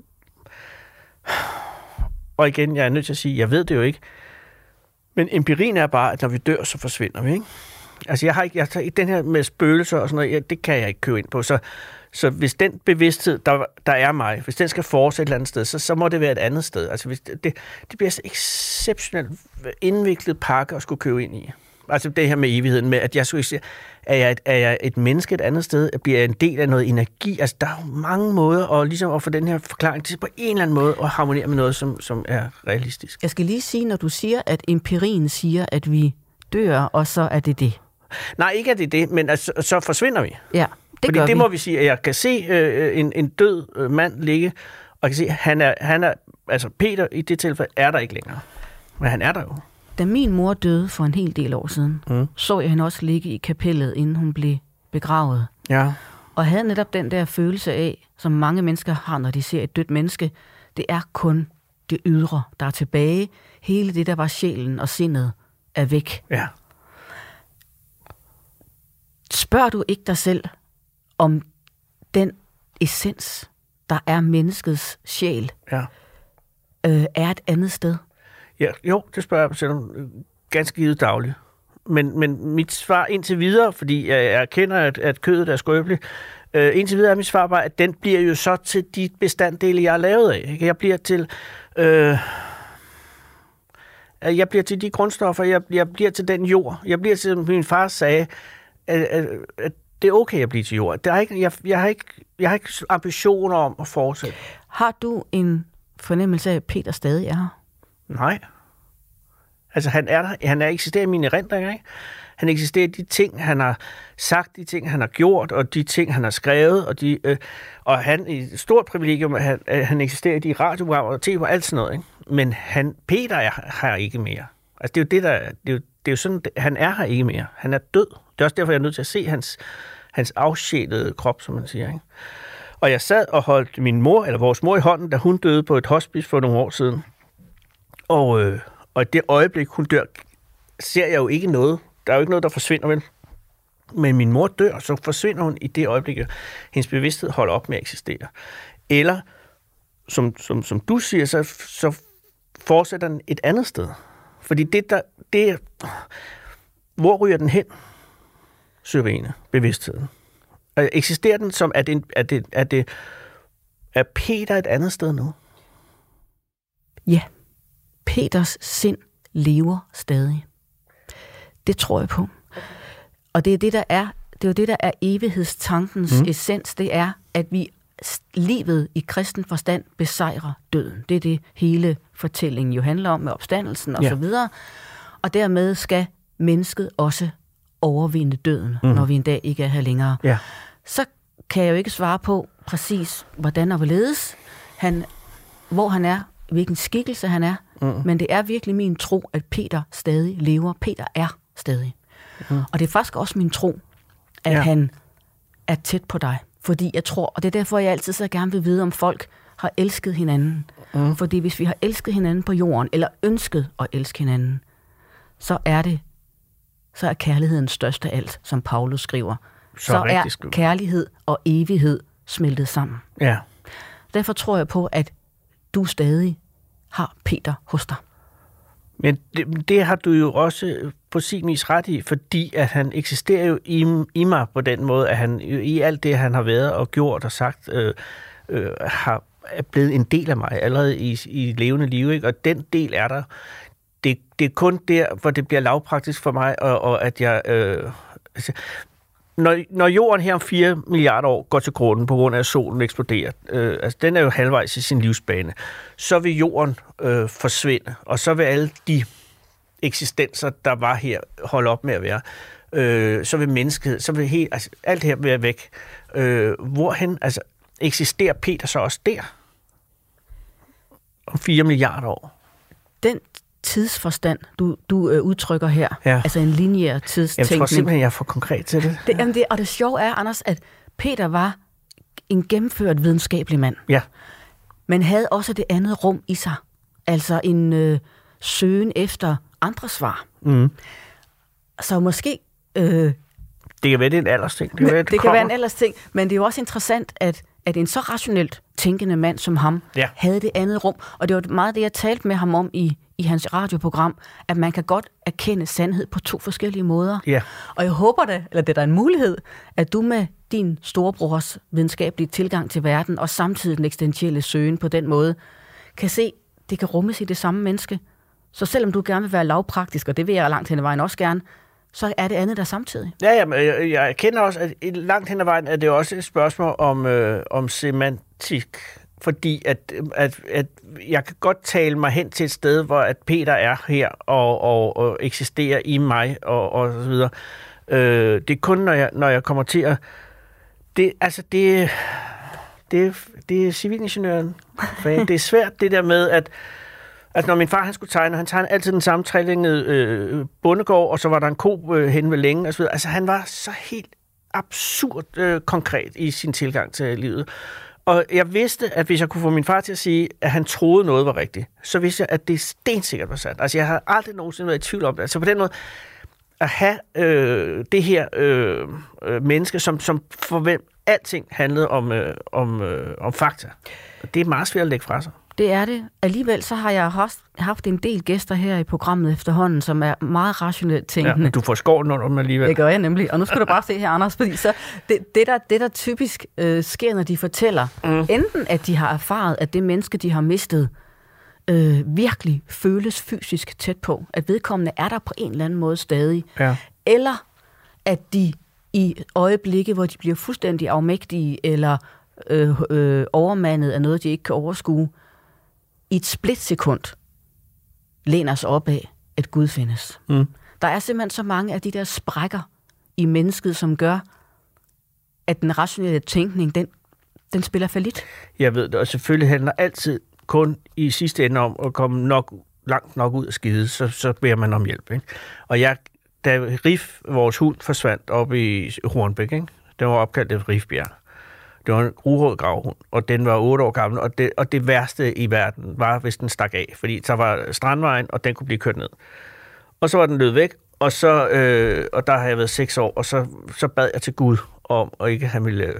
og igen, jeg er nødt til at sige, jeg ved det jo ikke. Men empirien er bare, at når vi dør, så forsvinder vi. Ikke? Altså, jeg tager den her med spøgelser og sådan noget, det kan jeg ikke købe ind på. Så hvis den bevidsthed, der er mig, hvis den skal fortsætte et eller andet sted, så må det være et andet sted. Altså, hvis det bliver så exceptionelt indviklet pakke at skulle købe ind i. Altså det her med evigheden, med at jeg skulle sige, er jeg et menneske et andet sted? Bliver jeg en del af noget energi? Altså der er jo mange måder ligesom at få den her forklaring til på en eller anden måde at harmonere med noget, som er realistisk. Jeg skal lige sige, når du siger, at empirien siger, at vi dør, og så er det det. Nej, ikke er det, men altså, så forsvinder vi. Ja, Fordi det må vi sige, at jeg kan se en død mand ligge, og jeg kan se, at han er, altså Peter i det tilfælde, er der ikke længere. Men han er der jo. Da min mor døde for en hel del år siden, så jeg hende også ligge i kapellet, inden hun blev begravet. Ja. Og havde netop den der følelse af, som mange mennesker har, når de ser et dødt menneske, det er kun det ydre, der er tilbage. Hele det, der var sjælen og sindet, er væk. Ja. Spørger du ikke dig selv om den essens, der er menneskets sjæl, er et andet sted? Ja, jo, det spørger jeg selv om ganske givet dagligt. Men mit svar indtil videre, fordi jeg erkender, at kødet er skrøbeligt, indtil videre er mit svar bare, at den bliver jo så til de bestanddele, jeg er lavet af. Ikke? Jeg bliver til de grundstoffer, jeg bliver til den jord. Jeg bliver til, min far sagde, at det er okay at blive til jord. Jeg har ikke ambitioner om at fortsætte. Har du en fornemmelse af, at Peter stadig er her? Nej. Altså, han er der. Han eksisterer i mine erindringer, ikke? Han eksisterer i de ting, han har sagt, de ting, han har gjort, og de ting, han har skrevet, og han er et stort privilegium, at han eksisterer i de radioprogrammer og tv og alt sådan noget, ikke? Men Peter er her ikke mere. Altså, det er jo det, der... Det er jo sådan, han er her ikke mere. Han er død. Det er også derfor, jeg er nødt til at se hans afsjælede krop, som man siger, ikke? Og jeg sad og holdt min mor, eller vores mor i hånden, da hun døde på et hospice for nogle år siden. Og i det øjeblik, hun dør, ser jeg jo ikke noget. Der er jo ikke noget, der forsvinder, vel? Men min mor dør, så forsvinder hun i det øjeblik. Hendes bevidsthed holder op med at eksistere. Eller, som du siger, så fortsætter den et andet sted. Fordi hvor ryger den hen? Syrene, bevidstheden. Og eksisterer den som, er Peter et andet sted nu? Ja. Peters sind lever stadig. Det tror jeg på. Og det er jo det, der er evighedstankens essens. Det er, at livet i kristen forstand besejrer døden. Det er det hele fortællingen jo handler om med opstandelsen og så videre. Og dermed skal mennesket også overvinde døden, når vi en dag ikke er her længere. Ja. Så kan jeg jo ikke svare på præcis, hvordan og hvorledes hvor han er, hvilken skikkelse han er, men det er virkelig min tro, at Peter stadig lever. Peter er stadig. Og det er faktisk også min tro, at han er tæt på dig. Fordi jeg tror, og det er derfor, jeg altid så gerne vil vide, om folk har elsket hinanden. Fordi hvis vi har elsket hinanden på jorden, eller ønsket at elske hinanden, så er kærligheden størst af alt, som Paulus skriver. Så er kærlighed og evighed smeltet sammen. Ja. Derfor tror jeg på, at du stadig har Peter hos dig. Men det har du jo også på sin vis ret i, fordi at han eksisterer jo i mig på den måde, at han i alt det, han har været og gjort og sagt, er blevet en del af mig allerede i levende liv, ikke? Og den del er der. Det er kun der, hvor det bliver lavpraktisk for mig, og at jeg... Når jorden her om 4 milliarder år går til grunden på grund af, at solen eksploderer, den er jo halvvejs i sin livsbane, så vil jorden forsvinde, og så vil alle de eksistenser, der var her, holde op med at være. Så vil mennesket, alt det her være væk. Hvorhen, altså, eksisterer Peter så også der? Om 4 milliarder år? Den tidsforstand, du udtrykker her, altså en lineær tidstænkning. Jeg tror simpelthen, jeg er for konkret til det. Og det sjove er, Anders, at Peter var en gennemført videnskabelig mand. Ja. Men havde også det andet rum i sig. Altså en søgen efter andre svar. Mm. Så måske... det kan være, det er en aldersting. Det kan være en aldersting, men det er jo også interessant, at en så rationelt tænkende mand som ham havde det andet rum. Og det var meget det, jeg talte med ham om i hans radioprogram, at man kan godt erkende sandhed på 2 forskellige måder. Ja. Og jeg håber da, eller det er der en mulighed, at du med din storebrors videnskabelige tilgang til verden, og samtidig den eksistentielle søgen på den måde, kan se, det kan rummes i det samme menneske. Så selvom du gerne vil være lavpraktisk, og det vil jeg langt hen ad vejen også gerne, så er det andet der samtidig. Ja, men jeg kender også, at langt hen ad vejen er det også et spørgsmål om semantik. Fordi at jeg kan godt tale mig hen til et sted, hvor at Peter er her og eksisterer i mig og så videre. Det er kun, når jeg kommer til at... Det er civilingeniøren. Det er svært det der med, at når min far han skulle tegne, han tegnede altid den samme trælængede bondegård, og så var der en ko hen ved længe og så videre. Altså han var så helt absurd konkret i sin tilgang til livet. Og jeg vidste, at hvis jeg kunne få min far til at sige, at han troede noget var rigtigt, så vidste jeg, at det stensikkert var sandt. Altså jeg havde aldrig nogensinde været i tvivl om det. Altså på den måde, at have det her menneske, som for hvem alting handlede om fakta. Det er meget svært at lægge fra sig. Det er det. Alligevel så har jeg haft en del gæster her i programmet efterhånden, som er meget rationelt tænkende. Ja, men du får skålen under dem alligevel. Det gør jeg nemlig. Og nu skal du bare se her, Anders, fordi så det der typisk sker, når de fortæller, enten at de har erfaret, at det menneske, de har mistet, virkelig føles fysisk tæt på, at vedkommende er der på en eller anden måde stadig, eller at de i øjeblikke, hvor de bliver fuldstændig afmægtige, eller overmandet af noget, de ikke kan overskue, i et splitsekund læner sig op af, at Gud findes. Der er simpelthen så mange af de der sprækker i mennesket, som gør, at den rationelle tænkning, den spiller fallit. Jeg ved det, og selvfølgelig handler altid kun i sidste ende om at komme langt nok ud af skide, så beder man om hjælp. Ikke? Og da Rif, vores hund, forsvandt op i Hornbæk, ikke? Den var opkaldt efter Rifbjerg. Det var en urød gravhund, og den var 8 år gammel, og det værste i verden var, hvis den stak af, fordi så var Strandvejen, og den kunne blive kørt ned. Og så var den løbet væk, og der har jeg været 6 år, og så bad jeg til Gud om, og ikke han ville...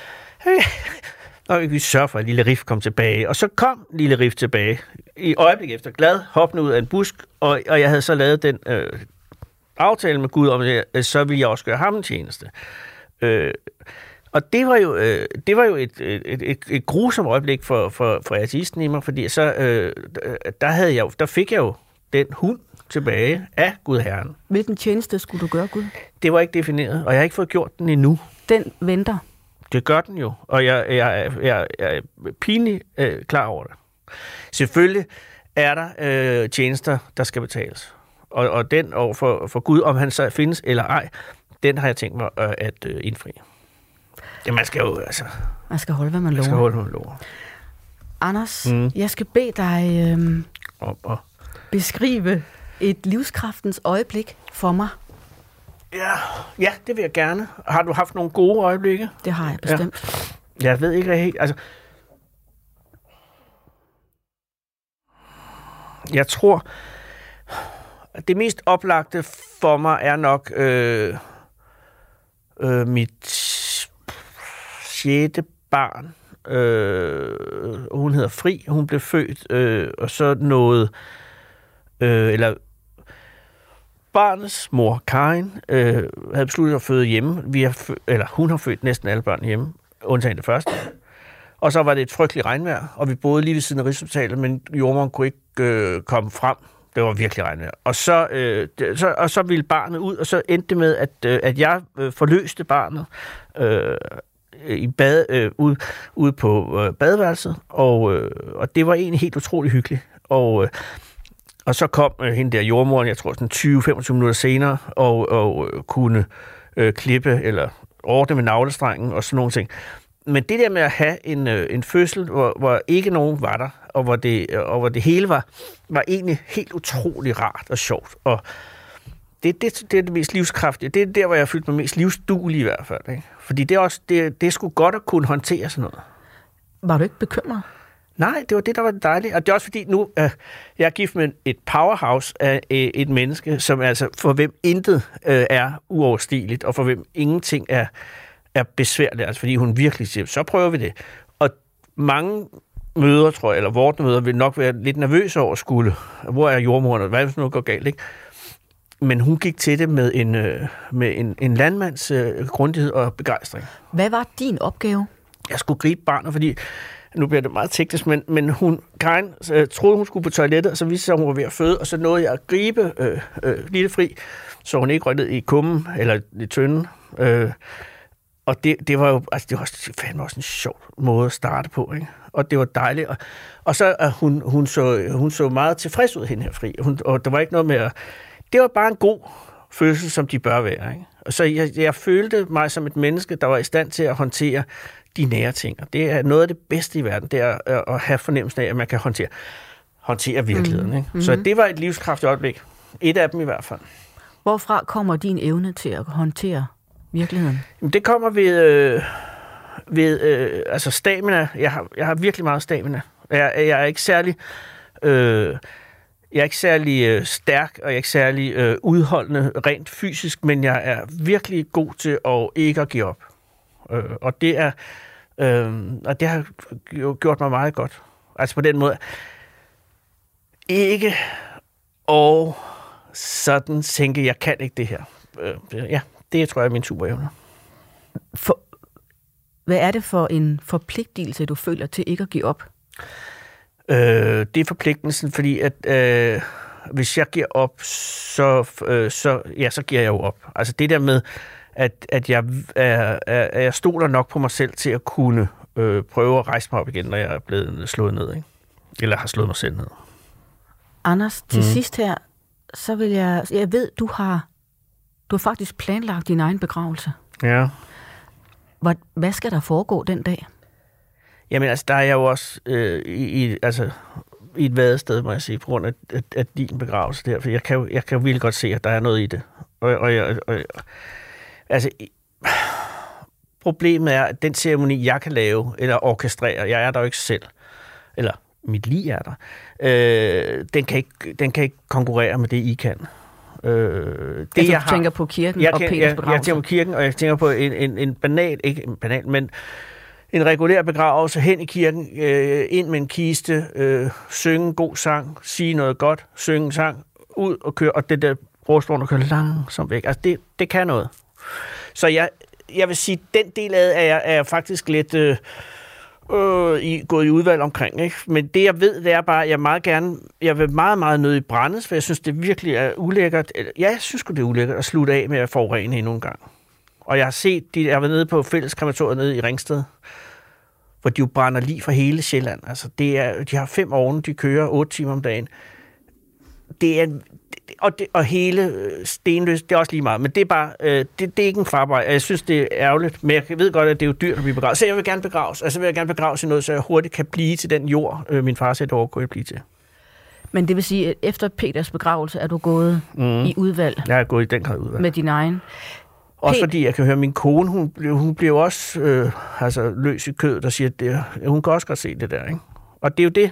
Og vi sørger for, at lille Rif kom tilbage. Og så kom lille Rif tilbage i øjeblik efter, glad, hoppende ud af en busk, og jeg havde så lavet den aftale med Gud om, at så ville jeg også gøre ham en tjeneste. Og det var jo et grusomt øjeblik for ateisten i mig, fordi så der fik jeg jo den hund tilbage af Gud Herren. Hvilken tjeneste skulle du gøre, Gud? Det var ikke defineret, og jeg har ikke fået gjort den endnu. Den venter. Det gør den jo, og jeg er pinligt klar over det. Selvfølgelig er der tjenester, der skal betales. Og den over for Gud, om han så findes eller ej, den har jeg tænkt mig at indfri. Ja, man skal jo, altså... Man skal holde, hvad man lover. Anders, jeg skal bede dig beskrive et livskraftens øjeblik for mig. Ja, det vil jeg gerne. Har du haft nogle gode øjeblikke? Det har jeg bestemt. Ja. Jeg ved ikke helt... Altså, jeg tror, det mest oplagte for mig er nok mit 6. barn. Hun hedder Fri, hun blev født, og så noget... Barnets mor, Karin, havde besluttet at føde hjemme. Hun har født næsten alle børn hjemme, undtagen det første. Og så var det et frygteligt regnvejr, og vi boede lige ved siden af Rigshospitalet, men jordmoren kunne ikke komme frem. Det var virkelig regnvejr. Og så ville barnet ud, og så endte det med, at jeg forløste barnet ude på badeværelset, og det var egentlig helt utroligt hyggeligt. Og så kom hende der jordmoren, jeg tror sådan 20-25 minutter senere, og kunne klippe eller ordne med navlestrengen og sådan nogle ting. Men det der med at have en fødsel, hvor ikke nogen var der, og hvor det hele var egentlig helt utrolig rart og sjovt. Og det er det mest livskraftige. Det er der, hvor jeg har følt mig mest livsduelig i hvert fald. Ikke? Fordi det er sgu godt at kunne håndtere sådan noget. Var du ikke bekymret? Nej, det var det, der var dejligt. Og det er også fordi, nu jeg er gift med et powerhouse af et menneske, som altså for hvem intet er uoverstigeligt, og for hvem ingenting er besværligt. Altså fordi hun virkelig siger, så prøver vi det. Og mange møder, tror jeg, eller vortemøder, vil nok være lidt nervøse over skulle. Hvor er jordmoren, og hvad hvis noget går galt, ikke? Men hun gik til det med en landmands grundighed og begejstring. Hvad var din opgave? Jeg skulle gribe barnet, fordi nu bliver det meget teknisk, men Karin troede, hun skulle på toilettet, og så viste sig, at hun var ved at føde, og så nåede jeg at gribe Lille Fri, så hun ikke røg ned i kummen, eller i tønden. Og det var jo, altså det var fandme også en sjov måde at starte på, ikke? Og det var dejligt. Og så hun så meget tilfreds ud, hende her Fri. Og der var ikke noget med det var bare en god følelse, som de bør være, ikke? Og så jeg følte mig som et menneske, der var i stand til at håndtere de nære ting. Og det er noget af det bedste i verden, det er at have fornemmelsen af, at man kan håndtere virkeligheden. Ikke? Så det var et livskraftigt øjeblik. Et af dem i hvert fald. Hvorfra kommer din evne til at håndtere virkeligheden? Det kommer ved altså stamina. Jeg har virkelig meget stamina. Jeg er ikke særlig stærk, og jeg er ikke særlig udholdende rent fysisk, men jeg er virkelig god til at ikke at give op. Og det har gjort mig meget godt. Altså på den måde. Ikke og sådan tænke, jeg kan ikke det her. Ja, det tror jeg er min superevne. Hvad er det for en forpligtelse, du føler til ikke at give op? Det er forpligtelsen, fordi at hvis jeg giver op, så giver jeg jo op. Altså det der med, at jeg stoler nok på mig selv til at kunne prøve at rejse mig op igen, når jeg er blevet slået ned, ikke? Eller har slået mig selv ned. Anders, til sidst her, så vil jeg ved, du har faktisk planlagt din egen begravelse. Ja. Hvad skal der foregå den dag? Jamen altså, der er jeg jo også i et vadested, må jeg sige, på grund af din begravelse der, for jeg kan jo virkelig godt se, at der er noget i det. Problemet er, at den ceremoni, jeg kan lave, eller orkestrere, jeg er der jo ikke selv, eller mit lig er der, den kan ikke konkurrere med det, I kan. Du tænker på kirken og Peters begravelse? Jeg tænker på kirken, og jeg tænker på en banal, ikke en banal, men en regulær begravelse hen i kirken, ind med en kiste, synge en god sang, sige noget godt, synge en sang, ud og køre, og det der brugstårn, der kører langsomt væk. Altså, det kan noget. Så jeg vil sige, den del af er jeg faktisk lidt gået i udvalg omkring, ikke? Men det, jeg ved, det er bare, at jeg vil meget, meget nødig brændes, for jeg synes, det virkelig er ulækkert. Ja, jeg synes det er ulækkert at slutte af med at forurene endnu en gang. Og jeg har set, jeg har været nede på fælleskrematoriet nede i Ringsted, hvor de jo brænder lig fra hele Sjælland. Altså, de har 5 ovne, de kører 8 timer om dagen. Og hele Stenløs, det er også lige meget, men det er bare, det er ikke en farvej. Jeg synes, det er ærgerligt, men jeg ved godt, at det er jo dyrt at blive begravet. Så jeg vil gerne begraves. Altså, vil jeg gerne begraves i noget, så jeg hurtigt kan blive til den jord, min far sagde, at kunne jeg blive til. Men det vil sige, at efter Peters begravelse er du gået i udvalg? Jeg er gået i den grad udvalg. Med din egen? Også fordi jeg kan høre, min kone, hun bliver også løs i kødet og siger, at hun kan også godt se det der, ikke? Og det er jo det.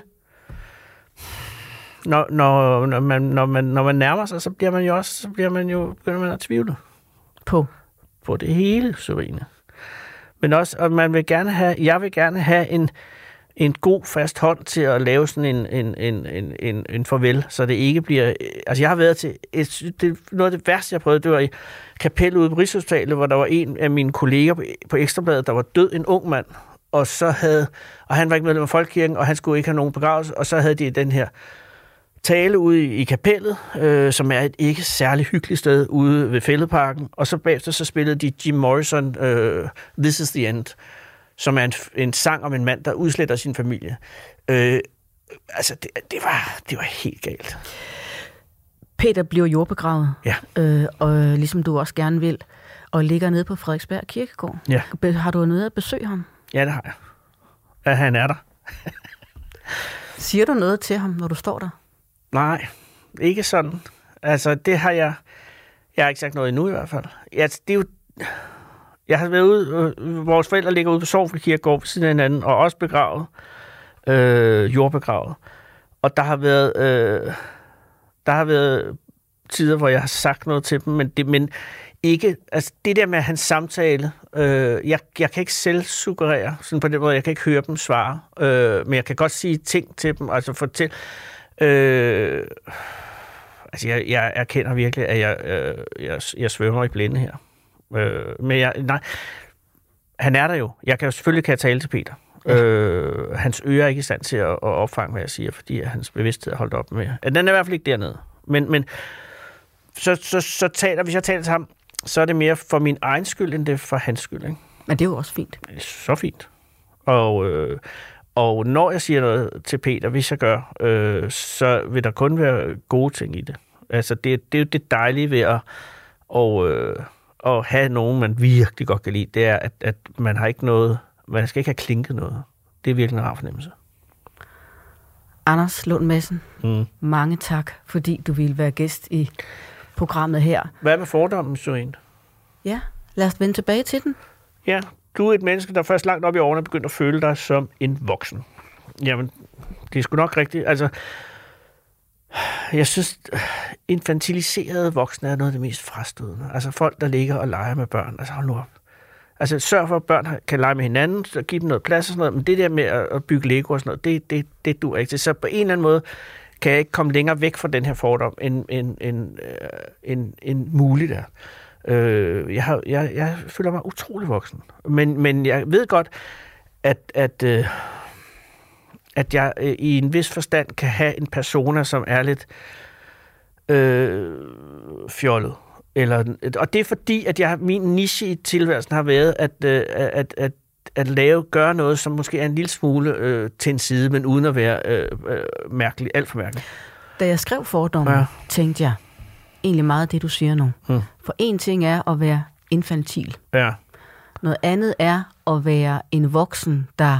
Når man nærmer sig, så begynder man at tvivle. På det hele, Sørine. Men også, og jeg vil gerne have en god fast hånd til at lave sådan en farvel, så det ikke bliver. Altså jeg har været til noget af det værste jeg prøvede, det var i kapellet ude på Rigshospitalet, hvor der var en af mine kolleger på Ekstrabladet, der var død, en ung mand, og han var ikke medlem af Folkekirken, og han skulle ikke have nogen begravelse, og så havde de den her tale ude i kapellet, som er et ikke særlig hyggeligt sted ude ved Fælledparken, og så bagefter så spillede de Jim Morrison This is the End, som er en sang om en mand, der udsletter sin familie. Det var helt galt. Peter bliver jordbegravet, Ja. og ligesom du også gerne vil, og ligger nede på Frederiksberg Kirkegård. Ja. Har du nede at besøge ham? Ja, det har jeg. Ja, han er der. Siger du noget til ham, når du står der? Nej, ikke sådan. Altså, det har jeg... Jeg har ikke sagt noget endnu i hvert fald. Altså, det er jo... Jeg har været ude... vores forældre ligger ude på Sorgenfri Kirkegård ved siden af hinanden, og også begravet. Jordbegravet. Og der har været tider, hvor jeg har sagt noget til dem, men ikke... Altså, det der med hans samtale... jeg kan ikke selv suggerere, sådan på den måde. Jeg kan ikke høre dem svare. Men jeg kan godt sige ting til dem, altså fortælle... Altså, jeg erkender virkelig, at jeg svømmer i blinde her. Men nej, han er der jo. Jeg kan tale til Peter. Ja. Hans øre er ikke i stand til at opfange, hvad jeg siger, fordi hans bevidsthed er holdt op med. Den er i hvert fald ikke dernede. Men så taler, hvis jeg taler til ham, så er det mere for min egen skyld, end det for hans skyld. Ikke? Men det er jo også fint. Så fint. Og når jeg siger noget til Peter, hvis jeg gør, så vil der kun være gode ting i det. Altså, det er jo det dejlige ved at have nogen, man virkelig godt kan lide. Det er, at man har ikke noget, man skal ikke have klinket noget. Det er virkelig en rar fornemmelse. Anders Lund Madsen, mange tak, fordi du ville være gæst i programmet her. Hvad med fordommen, Sørine? Ja, lad os vende tilbage til den. Ja, du er et menneske, der først langt op i årene er begyndt at føle dig som en voksen. Jamen, det er sgu nok rigtigt. Altså, jeg synes, infantiliserede voksne er noget af det mest frastødende. Altså, folk, der ligger og leger med børn. Altså, hold nu op. Altså, sørg for, at børn kan lege med hinanden, så give dem noget plads og sådan noget. Men det der med at bygge Lego og sådan noget, det duer ikke til. Så på en eller anden måde kan jeg ikke komme længere væk fra den her fordom, end muligt er. Jeg føler mig utrolig voksen. Men jeg ved godt, at jeg i en vis forstand kan have en persona, som er lidt fjollet. Og det er fordi, at min niche i tilværelsen har været at gøre noget, som måske er en lille smule til en side, men uden at være mærkelig, alt for mærkelig. Da jeg skrev fordommen, tænkte jeg egentlig meget det, du siger nu. For en ting er at være infantil. Ja. Noget andet er at være en voksen, der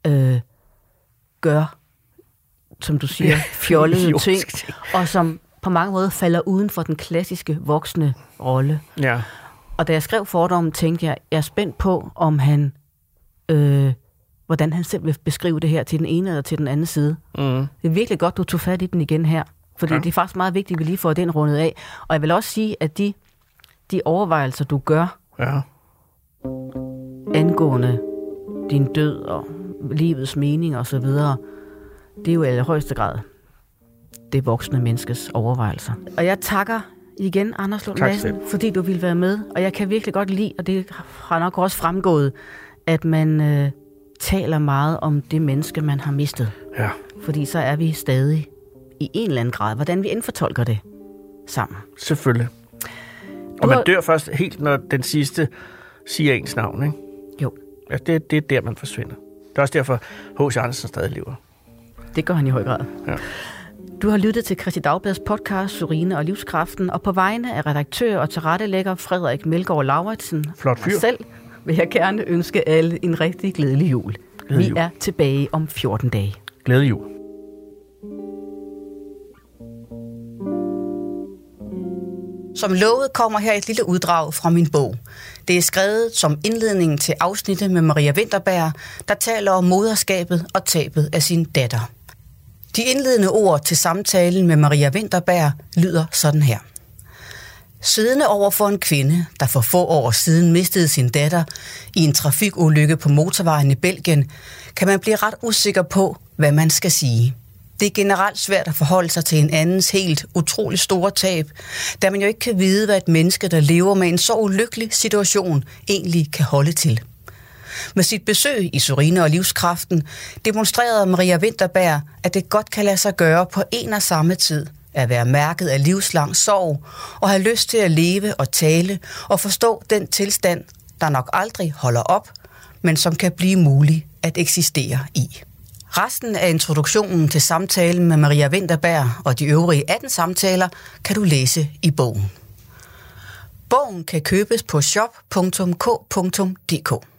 gør, som du siger, fjollede ting, og som på mange måder falder uden for den klassiske voksne rolle. Ja. Og da jeg skrev fordommen, tænkte jeg er spændt på, om han, hvordan han selv vil beskrive det her til den ene eller til den anden side. Det er virkelig godt, du tog fat i den igen her, fordi det er faktisk meget vigtigt, at vi lige får den rundet af. Og jeg vil også sige, at de overvejelser, du gør, angående din død og livets mening og så videre, det er jo i allerhøjeste grad det voksne menneskes overvejelser. Og jeg takker igen, Anders Lund Madsen, fordi du ville være med. Og jeg kan virkelig godt lide, og det har nok også fremgået, at man taler meget om det menneske, man har mistet. Ja. Fordi så er vi stadig i en eller anden grad, hvordan vi indfortolker det sammen. Selvfølgelig. Og man dør først helt, når den sidste siger ens navn, ikke? Jo. Ja, det er der, man forsvinder. Det er også derfor, H.C. Andersen stadig lever. Det gør han i høj grad. Ja. Du har lyttet til Kristeligt Dagbladets podcast, Sørine og Livskraften, og på vegne af redaktør og tilrettelægger Frederik Melgaard Lauritsen og selv vil jeg gerne ønske alle en rigtig glædelig jul. Vi er tilbage om 14 dage. Glædelig jul. Som lovet kommer her et lille uddrag fra min bog. Det er skrevet som indledning til afsnittet med Maria Vinterberg, der taler om moderskabet og tabet af sin datter. De indledende ord til samtalen med Maria Vinterberg lyder sådan her. Siddende over for en kvinde, der for få år siden mistede sin datter i en trafikulykke på motorvejen i Belgien, kan man blive ret usikker på, hvad man skal sige. Det er generelt svært at forholde sig til en andens helt utrolig store tab, da man jo ikke kan vide, hvad et menneske, der lever med en så ulykkelig situation, egentlig kan holde til. Med sit besøg i Sørine og Livskraften demonstrerede Maria Vinterberg, at det godt kan lade sig gøre på en og samme tid at være mærket af livslang sorg og have lyst til at leve og tale og forstå den tilstand, der nok aldrig holder op, men som kan blive mulig at eksistere i. Resten af introduktionen til samtalen med Maria Vinterberg og de øvrige 18 samtaler kan du læse i bogen. Bogen kan købes på shop.k.dk.